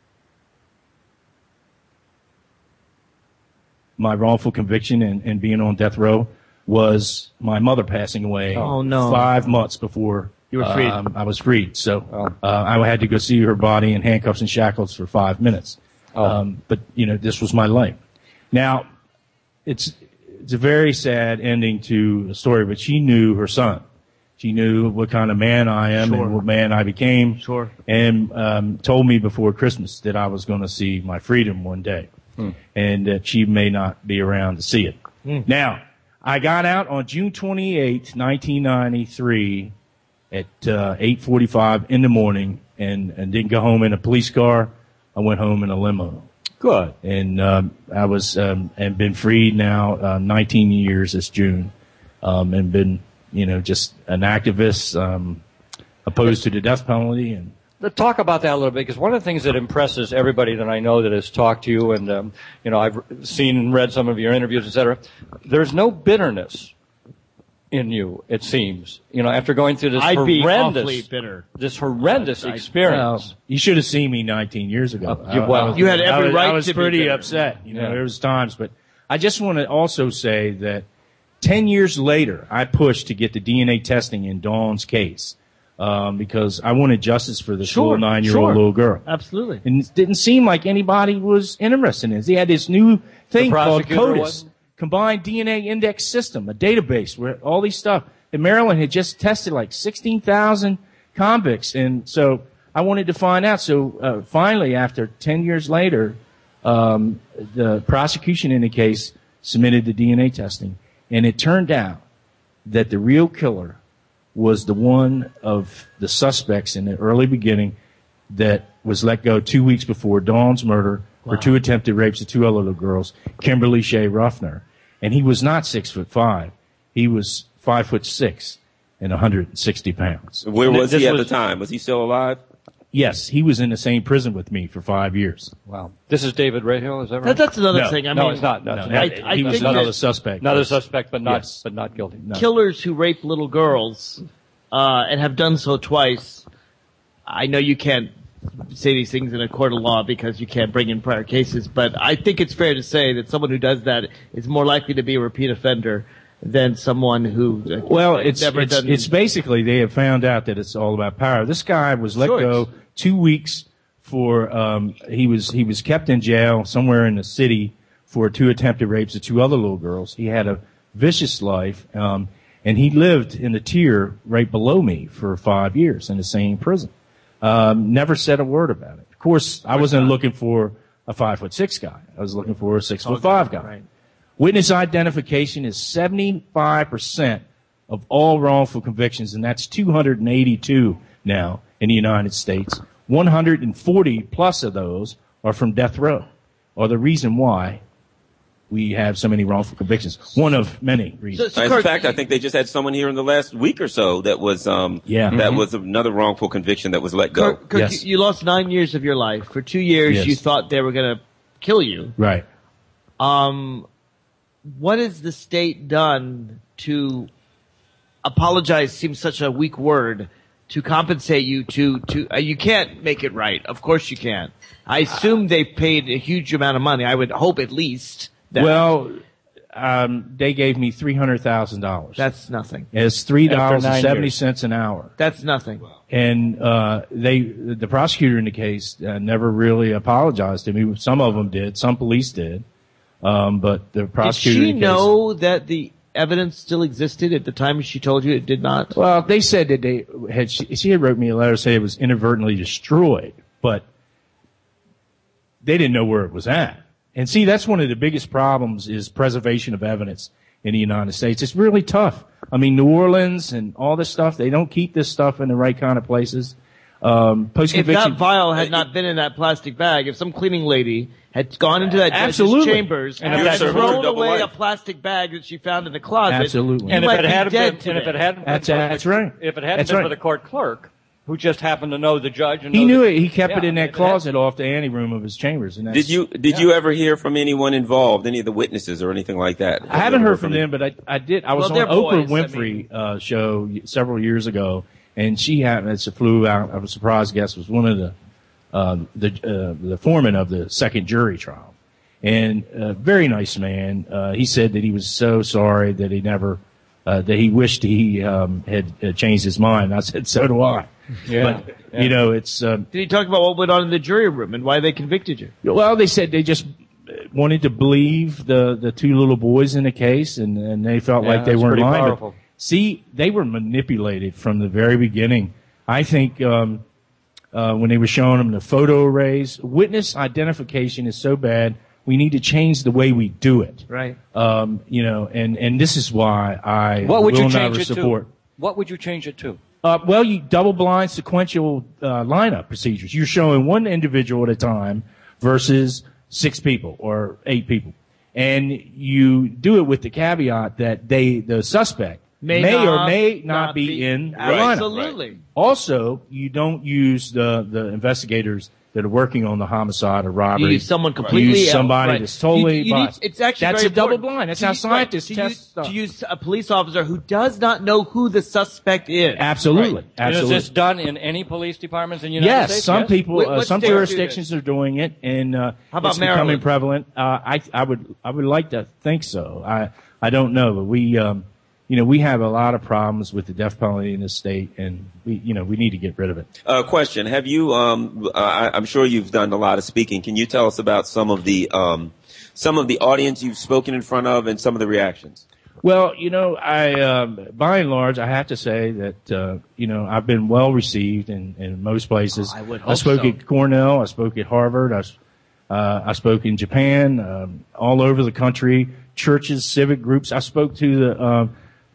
my wrongful conviction and being on death row was my mother passing away 5 months before you were freed. I was freed. So I had to go see her body in handcuffs and shackles for 5 minutes. But this was my life. Now, it's a very sad ending to the story, but she knew her son. She knew what kind of man I am and what man I became. Sure. And told me before Christmas that I was going to see my freedom one day. And that she may not be around to see it. Now, I got out on June 28, 1993 at 8:45 in the morning and didn't go home in a police car. I went home in a limo. Good. And I was and been freed now 19 years this June, and been just an activist opposed to the death penalty. And let's talk about that a little bit, because one of the things that impresses everybody that I know that has talked to you, and I've seen and read some of your interviews, etc. There's no bitterness in you, it seems. After going through this horrendous experience. Well, you should have seen me 19 years ago. You had every right to be I was pretty upset. There was times, but I just want to also say that 10 years later, I pushed to get the DNA testing in Dawn's case. Because I wanted justice for this little 9-year-old little girl. Absolutely. And it didn't seem like anybody was interested in it. They had this new thing called CODIS, Combined DNA Index System, a database where all these stuff. And Maryland had just tested like 16,000 convicts. And so I wanted to find out. So finally, after 10 years later, the prosecution in the case submitted the DNA testing. And it turned out that the real killer was the one of the suspects in the early beginning that was let go 2 weeks before Dawn's murder for 2 attempted rapes of 2 other little girls, Kimberly Shea Ruffner. And he was not 6'5". He was 5'6" and 160 pounds. Where was he at the time? Was he still alive? Yes, he was in the same prison with me for 5 years. Wow. This is David Rahill, is that right? That's another No. thing. I No, mean, it's not. No, He was another suspect. Another suspect, but not, Yes. but not guilty. No. killers who rape little girls, and have done so twice. I know you can't say these things in a court of law because you can't bring in prior cases, but I think it's fair to say that someone who does that is more likely to be a repeat offender than someone who Well, it's never done. it's basically they have found out that it's all about power. This guy was let go 2 weeks for he was kept in jail somewhere in the city for 2 attempted rapes of 2 other little girls. He had a vicious life, and he lived in the tier right below me for 5 years in the same prison. Never said a word about it. Of course, I wasn't looking for a 5'6" guy. I was looking for a 6'5" guy. Right. Witness identification is 75% of all wrongful convictions, and that's 282 now in the United States. 140 plus of those are from death row, or the reason why we have so many wrongful convictions. One of many reasons. In fact, I think they just had someone here in the last week or so that was was another wrongful conviction that was let go. Kirk, Yes. you lost 9 years of your life. For 2 years, Yes. you thought they were going to kill you. Right. What has the state done to apologize? Seems such a weak word. To compensate you you can't make it right. Of course you can't. I assume they paid a huge amount of money. I would hope at least that. Well, they gave me $300,000. That's nothing. It's $3.70 an hour. That's nothing. And the prosecutor in the case never really apologized to me. Some of them did. Some police did. But the prosecutor Did she in the case, know that the evidence still existed at the time she told you it did not? well, they said that they had. She had wrote me a letter saying it was inadvertently destroyed, but they didn't know where it was at. And see, that's one of the biggest problems is preservation of evidence in the United States. It's really tough. I mean, New Orleans and all this stuff, they don't keep this stuff in the right kind of places. If that vial had not been in that plastic bag, if some cleaning lady had gone into that judge's chambers and had thrown away a plastic bag that she found in the closet, Absolutely. you And if might it be hadn't dead been, and if it today. hadn't been, That's right. If it hadn't That's been right. for the court clerk, who just happened to know the judge, and He know knew the- it. He kept it Yeah, in that if it closet off the anteroom of his chambers. And that's, Did you ever hear from anyone involved, any of the witnesses or anything like that? I haven't heard from them, but I did. I was Well, on they're Oprah boys, Winfrey seshow several years ago, and she happened to flew out. I was a surprise guest. Was one of the foreman of the second jury trial, and very nice man. He said that he was so sorry that he never that he wished he had changed his mind. I said, so do I. Yeah. But you know, it's. Did he talk about what went on in the jury room and why they convicted you? Well, they said they just wanted to believe the 2 little boys in the case, and they felt like they that's weren't pretty lying. But, powerful. see, they were manipulated from the very beginning. I think when they were showing them the photo arrays, witness identification is so bad. We need to change the way we do it. Right. You know, and this is why I What would will you change never it support. to? What would you change it to? Well, you double-blind sequential lineup procedures. You're showing one individual at a time versus 6 people or 8 people, and you do it with the caveat that the suspect may or may not be in the lineup. Absolutely. Also, you don't use the investigators that are working on the homicide or robbery. You use someone completely You use somebody else, right. that's totally You need, biased. it's actually That's very a double important blind. That's to how use- scientists to test use, stuff. To use a police officer who does not know who the suspect is. Absolutely. Right. And Absolutely. is this done in any police departments in the United Yes, States? some people, What some states do jurisdictions are doing it, and How about it's becoming Maryland? prevalent. I would like to think so. I don't know, but we have a lot of problems with the death penalty in this state, and we need to get rid of it. Question: have you? I'm sure you've done a lot of speaking. Can you tell us about some of the audience you've spoken in front of and some of the reactions? Well, I by and large, I have to say that I've been well received in most places. I would I hope spoke so. at Cornell. I spoke at Harvard. I spoke in Japan, all over the country. Churches, civic groups. I spoke to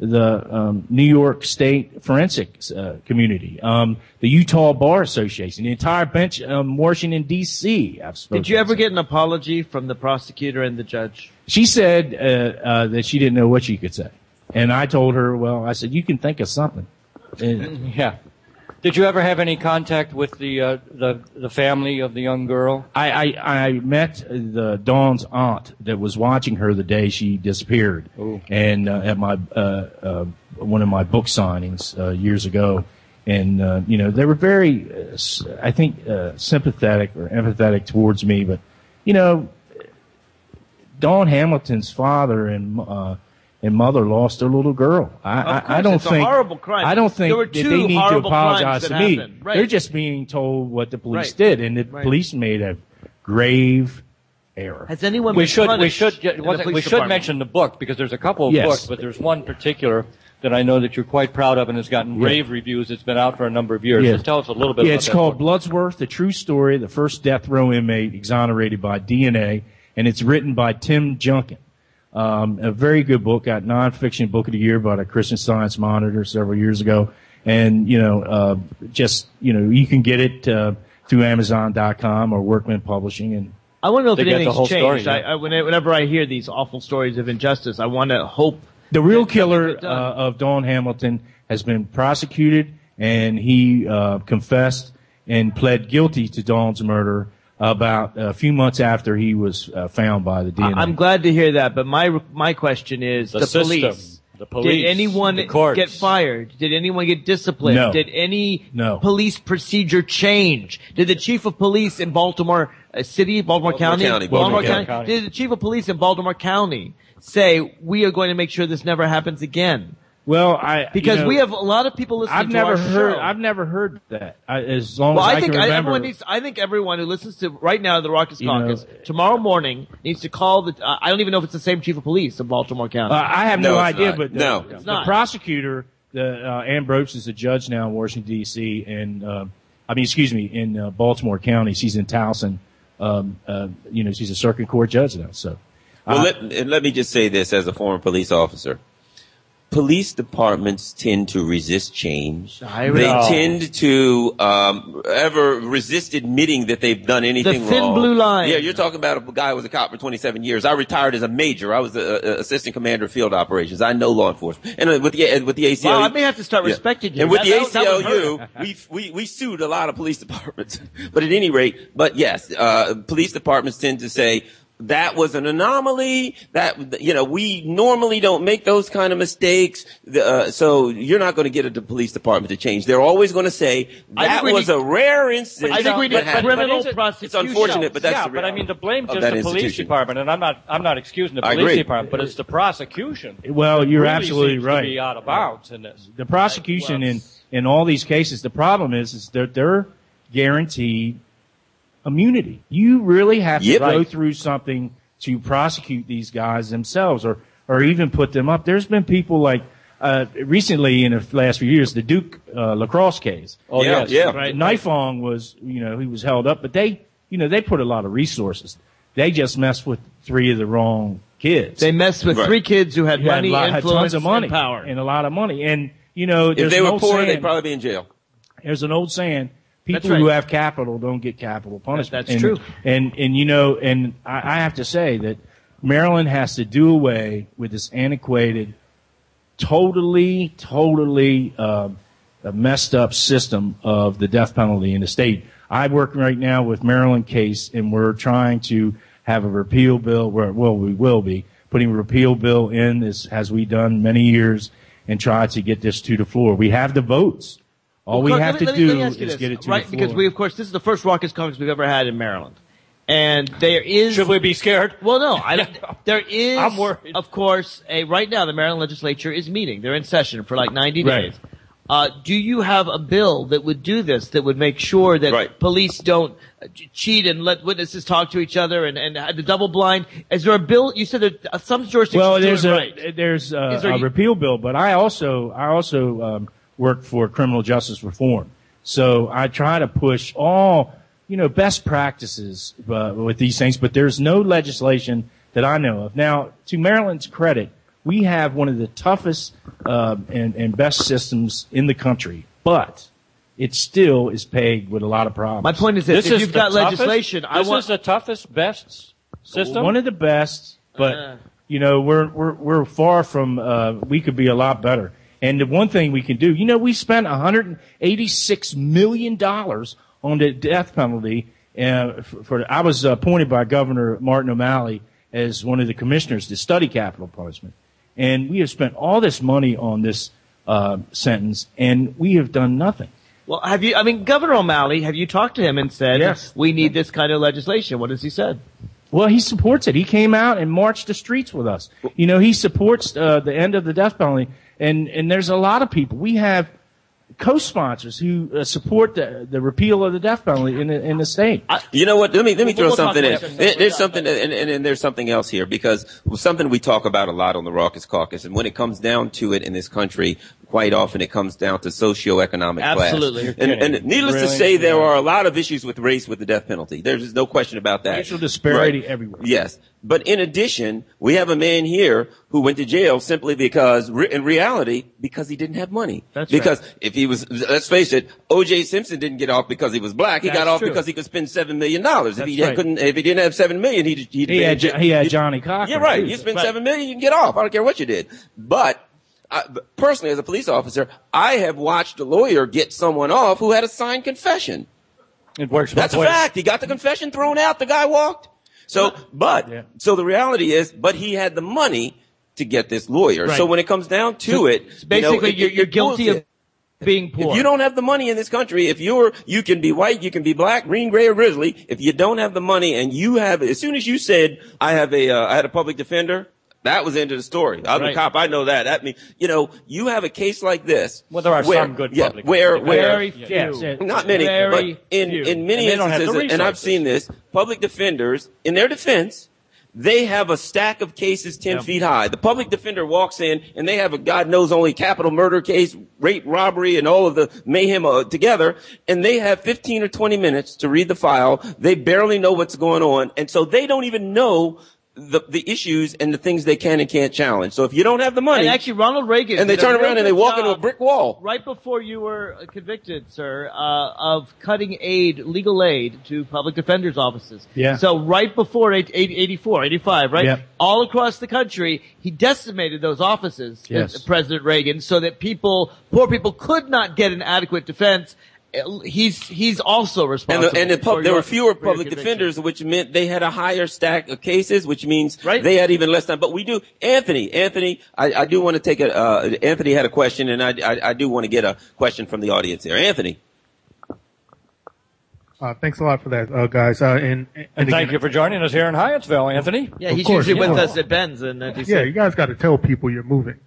the New York State forensics community, the Utah Bar Association, the entire bench Washington D.C. I've spoken. Did you ever to. get an apology from the prosecutor and the judge? She said that she didn't know what she could say. And I told her, well, I said, you can think of something. And, yeah. Did you ever have any contact with the family of the young girl? I met Dawn's aunt that was watching her the day she disappeared, and at my one of my book signings years ago, and they were very, I think, sympathetic or empathetic towards me. But Dawn Hamilton's father and mother lost their little girl. I don't think it's a horrible crime. I don't think that they need to apologize to me. Right. They're just being told what the police did, and the police made a grave error. Has anyone we been should punished in the police we should department? mention the book, because there's a couple of books, but there's one particular that I know that you're quite proud of and has gotten rave reviews. It's been out for a number of years. So tell us a little bit about it's that called book. Bloodsworth, The True Story, the first death row inmate exonerated by DNA, and it's written by Tim Junkin. A very good book, got nonfiction book of the year by the Christian Science Monitor several years ago. And, you can get it, through Amazon.com or Workman Publishing. And I want to know if anything's changed. Story, Whenever I hear these awful stories of injustice, I want to hope. The real killer, of Dawn Hamilton has been prosecuted, and he, confessed and pled guilty to Dawn's murder about a few months after he was found by the DNA. I'm glad to hear that, but my question is The police. The police. Did anyone get fired? Did anyone get disciplined? No. Did any police procedure change? Did the chief of police in Baltimore County, Baltimore County. Did the chief of police in Baltimore County say, we are going to make sure this never happens again? Well, because we have a lot of people listening to our show. I've never heard that. As long as I can remember. I think everyone who listens to right now the Raucous Caucus tomorrow morning needs to call I don't even know if it's the same chief of police in Baltimore County. I have no idea, but it's the not. prosecutor, Ambrose, is a judge now in Washington D.C. and in Baltimore County. She's in Towson. She's a circuit court judge now. So, let me just say this as a former police officer. Police departments tend to resist change. They tend to ever resist admitting that they've done anything the thin wrong. Blue line. Yeah, you're talking about a guy who was a cop for 27 years. I retired as a major. I was the assistant commander of field operations. I know law enforcement. And with the ACLU, wow, I may have to start respecting you. And with the ACLU, we sued a lot of police departments. But at any rate, yes, police departments tend to say, that was an anomaly. We normally don't make those kind of mistakes. So you're not going to get the police department to change. They're always going to say that was a rare incident. I think we need criminal prosecution. It's unfortunate, but that's the but I mean, the blame just the the police department, and I'm not excusing the police department, but it's the prosecution. Well, you're really absolutely seems right. To be out of bounds in this. The prosecution in all these cases, the problem is that they're guaranteed immunity. You really have to go through something to prosecute these guys themselves or even put them up. There's been people like, recently in the last few years, the Duke, lacrosse case. Oh, yes. Right. Nifong was, he was held up, but they put a lot of resources. They just messed with 3 of the wrong kids. They messed with 3 kids who had money, had influence, tons of money, and power. and a lot of money. And, if they were poor, they'd probably be in jail. There's an old saying, people who have capital don't get capital punishment. That's true. And I have to say that Maryland has to do away with this antiquated, totally messed up system of the death penalty in the state. I work right now with Maryland case, and we're trying to have a repeal bill we will be putting a repeal bill in, as we've done many years, and try to get this to the floor. We have the votes. All we have to do is get it to the floor. Because this is the first Raucous Caucus we've ever had in Maryland. And there is... Should we be scared? Well, no. There is, I'm worried. Of course, right now the Maryland legislature is meeting. They're in session for like 90 days. Do you have a bill that would do this, that would make sure that police don't cheat and let witnesses talk to each other and the double blind? Is there a bill? You said that some jurisdictions there's a repeal bill, but I also work for criminal justice reform. So I try to push all, best practices with these things, but there's no legislation that I know of. Now, to Maryland's credit, we have one of the toughest and best systems in the country, but it still is plagued with a lot of problems. My point is that if you've got legislation, this is the toughest, best system? One of the best, but we're far from, we could be a lot better. And the one thing we can do, we spent $186 million on the death penalty. I was appointed by Governor Martin O'Malley as one of the commissioners to study capital punishment. And we have spent all this money on this sentence, and we have done nothing. Well, Governor O'Malley, have you talked to him and said, yes, we need this kind of legislation? What has he said? Well, he supports it. He came out and marched the streets with us. He supports the end of the death penalty. And there's a lot of people. We have co-sponsors who support the repeal of the death penalty in the state. You know what? Let me throw something in. There's something, and there's something else here, because something we talk about a lot on the Raucous Caucus, and when it comes down to it in this country, quite often it comes down to socioeconomic class. Absolutely. And needless to say, there are a lot of issues with race with the death penalty. There's no question about that. Racial disparity everywhere. Yes. But in addition, we have a man here who went to jail simply because, in reality, because he didn't have money. That's because right. if he was, let's face it, O.J. Simpson didn't get off because he was black. He got off because he could spend $7 million. If he didn't have $7 million, he had Johnny Cochran. Yeah, right. You spend $7 million, you can get off. I don't care what you did. But personally, as a police officer, I have watched a lawyer get someone off who had a signed confession. It works. That's a fact. He got the confession thrown out. The guy walked. So the reality is, but he had the money to get this lawyer. Right. So when it comes down to it, basically, you're guilty of being poor. If you don't have the money in this country, you can be white, you can be black, green, gray, or grizzly. If you don't have the money, and as soon as you said, I had a public defender, that was the end of the story. I'm a cop. I know that. That means, you have a case like this. Well, there are some good public defenders. Very few. Not many, but in many instances, and I've seen this, public defenders, in their defense, they have a stack of cases 10 feet high. The public defender walks in, and they have a God knows only capital murder case, rape, robbery, and all of the mayhem together, and they have 15 or 20 minutes to read the file. They barely know what's going on, and so they don't even know the issues and the things they can and can't challenge. So if you don't have the money, and actually Ronald Reagan, and they turn around and they walk into a brick wall right before you were convicted, sir, of cutting legal aid to public defenders' offices. Yeah. So right before 84, 85, right? Yep. All across the country, he decimated those offices, President Reagan, so that poor people could not get an adequate defense. He's also responsible. There were fewer public defenders, which meant they had a higher stack of cases, which means they had even less time. But we do, Anthony, I do want to take Anthony had a question, and I do want to get a question from the audience here. Anthony. Thanks a lot for that, guys. And thank you for joining us here in Hyattsville, Anthony. Yeah, he's usually with us at Ben's in DC. Yeah, you guys got to tell people you're moving.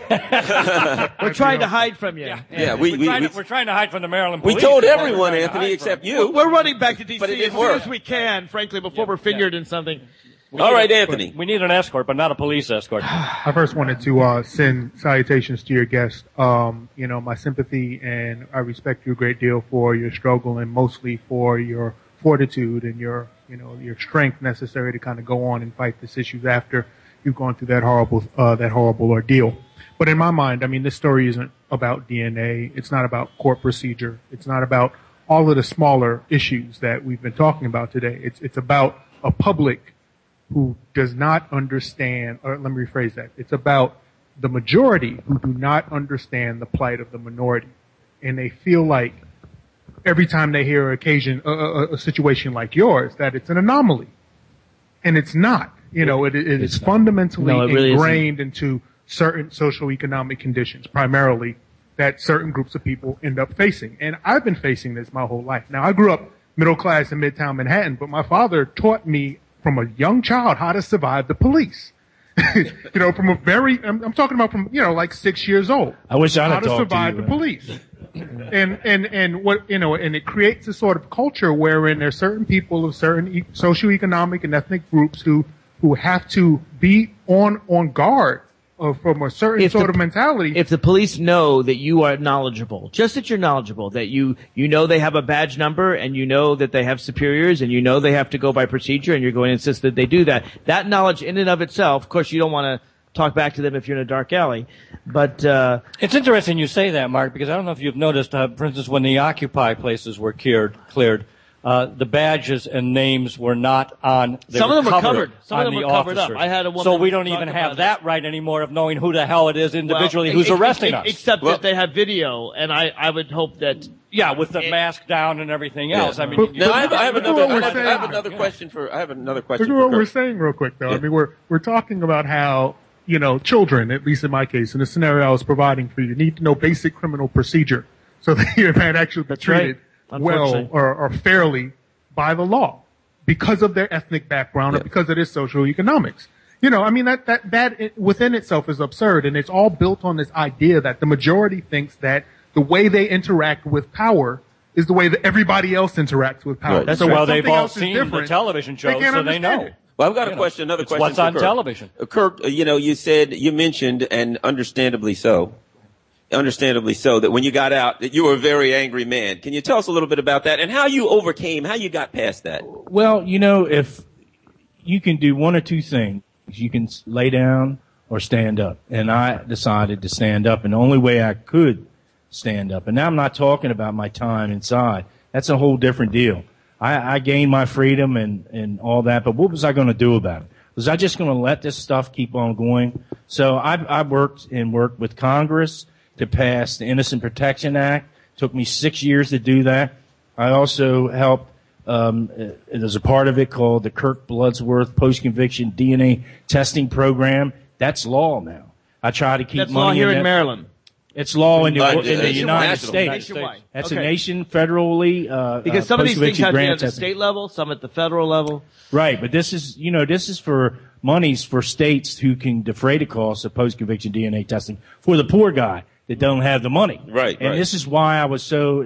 We're trying to hide from you. We're trying to hide from the Maryland police. We told everyone, Anthony, except you. We're running back to DC but as soon as we can, frankly, before we're fingered in something. All right, Anthony. We need an escort, but not a police escort. I first wanted to send salutations to your guest. My sympathy, and I respect you a great deal for your struggle, and mostly for your fortitude and your strength necessary to kind of go on and fight this issue after you've gone through that horrible ordeal. But in my mind, this story isn't about DNA. It's not about court procedure. It's not about all of the smaller issues that we've been talking about today. It's about a public who does not understand, or let me rephrase that. It's about the majority who do not understand the plight of the minority. And they feel like every time they hear a situation like yours, that it's an anomaly. And it's not. It is fundamentally ingrained into certain socioeconomic conditions, primarily, that certain groups of people end up facing. And I've been facing this my whole life. Now, I grew up middle class in Midtown Manhattan, but my father taught me from a young child how to survive the police. From a I'm talking about from, like 6 years old. I wish I had how to survive the police. And it creates a sort of culture wherein there's certain people of certain socioeconomic and ethnic groups who have to be on guard from a certain sort of mentality. If the police know that you are knowledgeable, just that you're knowledgeable, that you know they have a badge number, and you know that they have superiors, and you know they have to go by procedure, and you're going to insist that they do that. That knowledge in and of itself, of course, you don't want to talk back to them if you're in a dark alley. But it's interesting you say that, Mark, because I don't know if you've noticed, for instance, when the Occupy places were cleared, the badges and names were not on. Some of them were covered. Some of on them the were covered up. officers. I had a woman So we don't talk even about have it. that right anymore of knowing who the hell it is individually who's arresting us. Except that they have video, and I would hope that. Yeah, with the mask down and everything else. I mean, I have another Look question for at what we're saying real quick, though. I mean, we're talking about how, children, at least in my case, in the scenario I was providing for you, need to know basic criminal procedure so that you might actually be treated well or fairly by the law because of their ethnic background or because of their socioeconomics. I mean, that within itself is absurd, and it's all built on this idea that the majority thinks that the way they interact with power is the way that everybody else interacts with power. Right. Well, they've all seen the television shows, so they know. Well, I've got another question. What's on television? Kirk, you mentioned, and understandably so, that when you got out, that you were a very angry man. Can you tell us a little bit about that and how you got past that? Well, if you can do one or two things, you can lay down or stand up. And I decided to stand up, and the only way I could stand up. And now I'm not talking about my time inside. That's a whole different deal. I gained my freedom and all that, but what was I going to do about it? Was I just going to let this stuff keep on going? So I worked with Congress to pass the Innocent Protection Act. It took me 6 years to do that. I also helped, there's a part of it called the Kirk Bloodsworth Post-Conviction DNA Testing Program. That's law now. I try to keep That's money law here in in Maryland. It's law in the United National. States. Nationwide. That's Okay. a nation federally. Because some of these things post-conviction have to be grant at the testing. state level, some at the federal level. Right, but this is for monies for states who can defray the costs of post-conviction DNA testing for the poor guy that don't have the money. Right. And this is why I was so,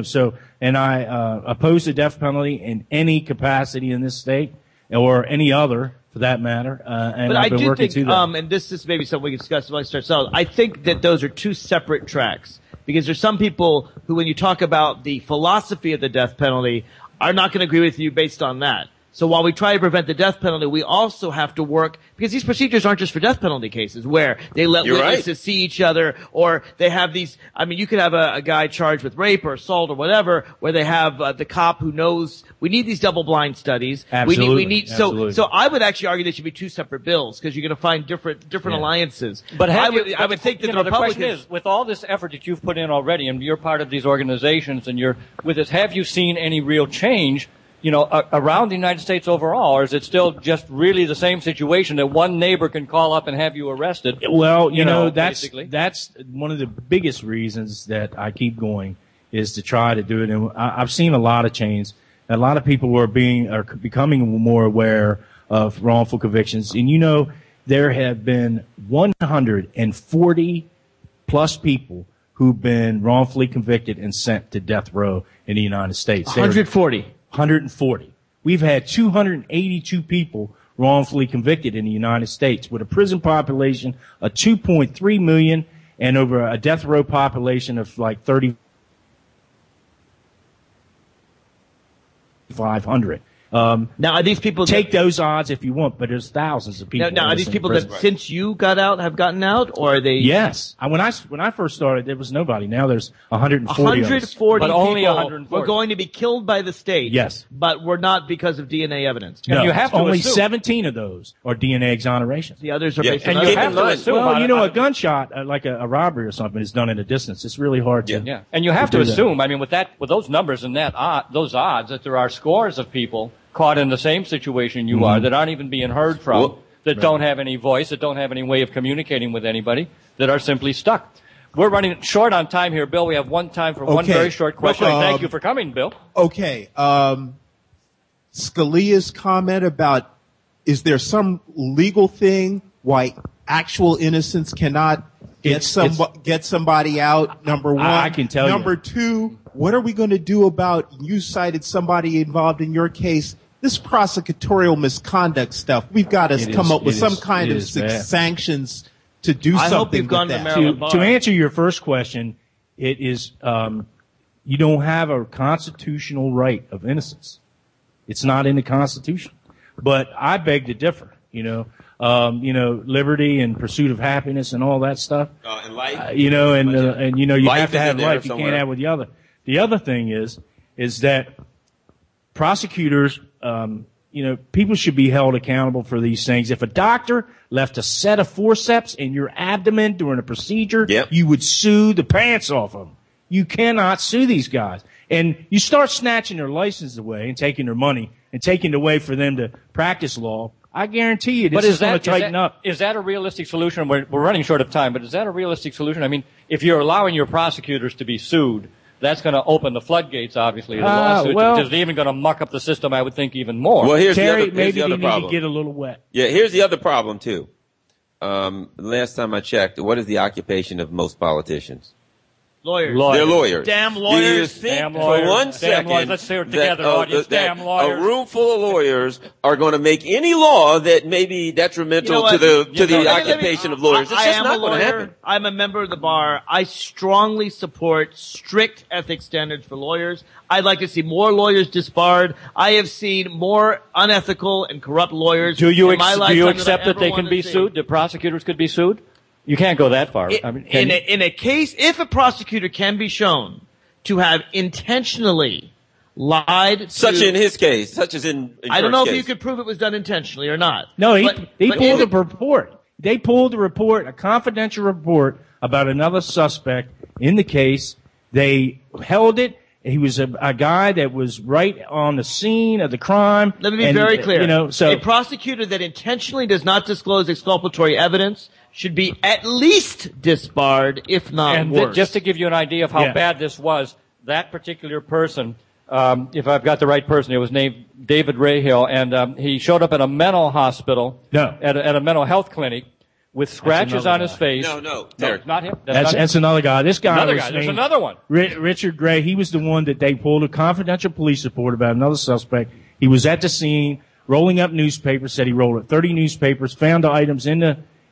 and I oppose the death penalty in any capacity in this state or any other for that matter. And But I've been I do working think, to that. and this is maybe something we can discuss when I start out. I think that those are two separate tracks. Because there's some people who, when you talk about the philosophy of the death penalty, are not going to agree with you based on that. So while we try to prevent the death penalty, we also have to work, because these procedures aren't just for death penalty cases where they let witnesses see each other, or they have these, you could have a guy charged with rape or assault or whatever, where they have the cop who knows, we need these double-blind studies. Absolutely. We need, so I would actually argue they should be two separate bills, because you're going to find different alliances. But I would think that the question Republicans, is, with all this effort that you've put in already, and you're part of these organizations, and you're with this, have you seen any real change, around the United States overall, or is it still just really the same situation that one neighbor can call up and have you arrested? Well, that's basically. That's one of the biggest reasons that I keep going is to try to do it. And I've seen a lot of change. A lot of people are becoming more aware of wrongful convictions. And there have been 140 plus people who've been wrongfully convicted and sent to death row in the United States. 140. 140. We've had 282 people wrongfully convicted in the United States with a prison population of 2.3 million and over a death row population of like 3,500. now are these people Take those odds if you want, but there's thousands of people. now are these people that since you got out have gotten out, or are they? Yes. When I first started, there was nobody. Now there's 140 of us. 140 But only people 140. were going to be killed by the state. Yes. But were not because of DNA evidence. No, you have to only assume. 17 of those are DNA exonerations. The others are based And on you other have to things. assume. Well, a gunshot, like a robbery or something, is done at a distance. It's really hard to. Yeah, and you have to do that. assume. with those numbers and those odds, that there are scores of people caught in the same situation you are that aren't even being heard from, that don't have any voice, that don't have any way of communicating with anybody, that are simply stuck. We're running short on time here, Bill. We have time for one very short question. Thank you for coming, Bill. Okay. Scalia's comment about, is there some legal thing why actual innocence cannot get somebody out? Number one. I can tell you. Number two, what are we going to do about, you cited somebody involved in your case, this prosecutorial misconduct stuff? We've got to come up with some kind of sanctions to do I something hope you've gone with to that. Maryland Bar. To answer your first question, it is you don't have a constitutional right of innocence. It's not in the Constitution. But I beg to differ. Liberty and pursuit of happiness and all that stuff. And life. You Life have to is have in there life. You somewhere. can't have with the other. The other thing is that prosecutors, people should be held accountable for these things. If a doctor left a set of forceps in your abdomen during a procedure, you would sue the pants off them. You cannot sue these guys. And you start snatching their license away and taking their money and taking it away for them to practice law, I guarantee you this is going to tighten up. Is that a realistic solution? We're running short of time, but is that a realistic solution? I mean, if you're allowing your prosecutors to be sued, that's going to open the floodgates, obviously, to lawsuits. It's even going to muck up the system, I would think, even more. Well, here's Terry, the other maybe problem. they need to get a little wet. Yeah, here's the other problem, too. Last time I checked, what is the occupation of most politicians? Lawyers. They're lawyers. Damn lawyers. Do you think damn for lawyers. one second lawyers. Let's hear it together, audience. Damn lawyers. A room full of lawyers are going to make any law that may be detrimental to the occupation of lawyers? It's just not going to happen. I'm a member of the bar. I strongly support strict ethics standards for lawyers. I'd like to see more lawyers disbarred. I have seen more unethical and corrupt lawyers. Do you in my lifetime you accept that they can be sued? The prosecutors could be sued? You can't go that far. In a case, if a prosecutor can be shown to have intentionally lied, such in his case, such as in I don't know case. if you could prove it was done intentionally or not. No, he pulled a report. report. They pulled a report, a confidential report about another suspect in the case. They held it. He was a guy that was right on the scene of the crime. Let me be very clear. So a prosecutor that intentionally does not disclose exculpatory evidence should be at least disbarred, if not worse. Just to give you an idea of how bad this was, that particular person, if I've got the right person, it was named David Rahill, and he showed up at a mental hospital, at a mental health clinic, with scratches on his face. No, not him. That's another guy. This guy another was guy. named There's another one. Richard Gray. He was the one that they pulled a confidential police report about another suspect. He was at the scene, rolling up newspapers. Said he rolled up 30 newspapers, found the items in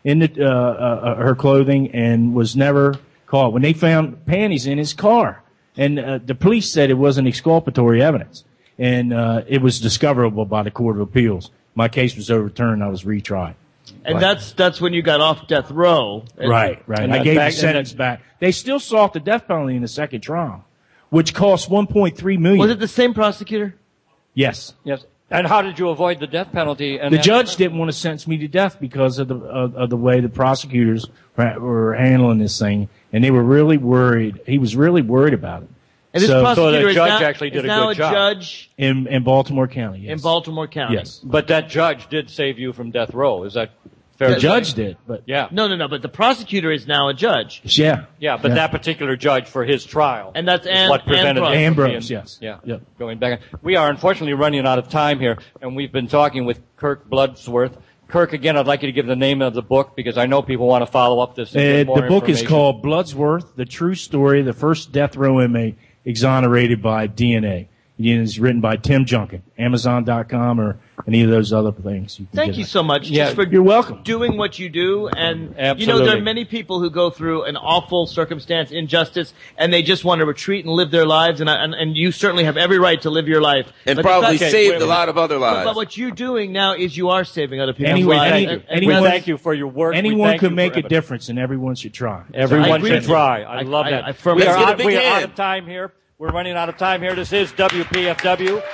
her clothing, and was never caught. When they found panties in his car, and the police said it wasn't exculpatory evidence, and it was discoverable by the Court of Appeals. My case was overturned. I was retried. And that's when you got off death row. Right. And I gave the sentence back. They still sought the death penalty in the second trial, which cost $1.3 million. Was it the same prosecutor? Yes. And how did you avoid the death penalty? The judge didn't want to sentence me to death because of the way the prosecutors were handling this thing, and they were really worried. He was really worried about it. And this prosecutor the judge actually did a good job. Judge in Baltimore County. Yes. In Baltimore County. Yes. But that judge did save you from death row. Is that fair? The judge did, but No. But the prosecutor is now a judge. Yeah. But that particular judge for his trial, and that's what prevented Ambrose. Yes. Going back. We are unfortunately running out of time here, and we've been talking with Kirk Bloodsworth. Kirk, again, I'd like you to give the name of the book because I know people want to follow up this. The book is called Bloodsworth: The True Story of the First Death Row Inmate Exonerated by DNA. It's written by Tim Junkin, Amazon.com or any of those other things. Thank you so much for you're welcome. Doing what you do. And, Absolutely. there are many people who go through an awful circumstance, injustice, and they just want to retreat and live their lives. And you certainly have every right to live your life. And probably saved a lot of other lives. But what you're doing now is you are saving other people's lives. Thank you for your work. Anyone can make a difference, and everyone should try. Everyone should try. I love that. We are out of time here. We're running out of time here. This is WPFW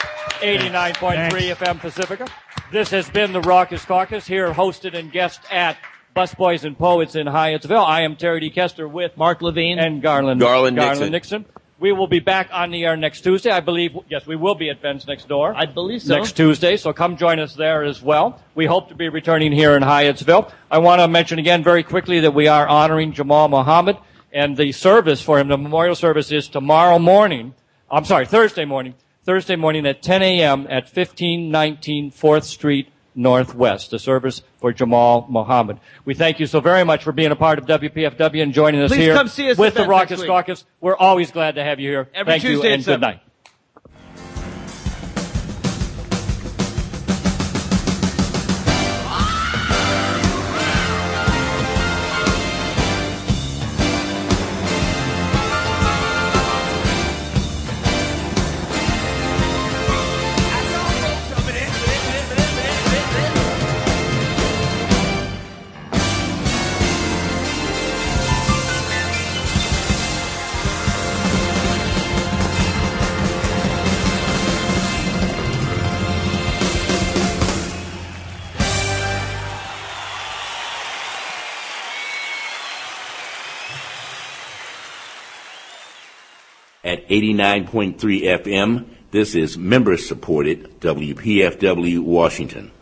89.3 FM Pacifica. This has been the Raucous Caucus, here hosted and guest at Busboys and Poets in Hyattsville. I am Terry D. Kester with Mark Levine and Garland Nixon. We will be back on the air next Tuesday. I believe, yes, we will be at Ben's Next Door. I believe so. Next Tuesday, so come join us there as well. We hope to be returning here in Hyattsville. I want to mention again very quickly that we are honoring Jamal Muhammad. And the service for him, the memorial service, is Thursday morning. Thursday morning at 10 a.m. at 1519 4th Street Northwest. The service for Jamal Muhammad. We thank you so very much for being a part of WPFW and joining us here come see us with the Raucous Caucus. We're always glad to have you here. Every Tuesday you and good night. at 89.3 FM. This is member-supported WPFW Washington.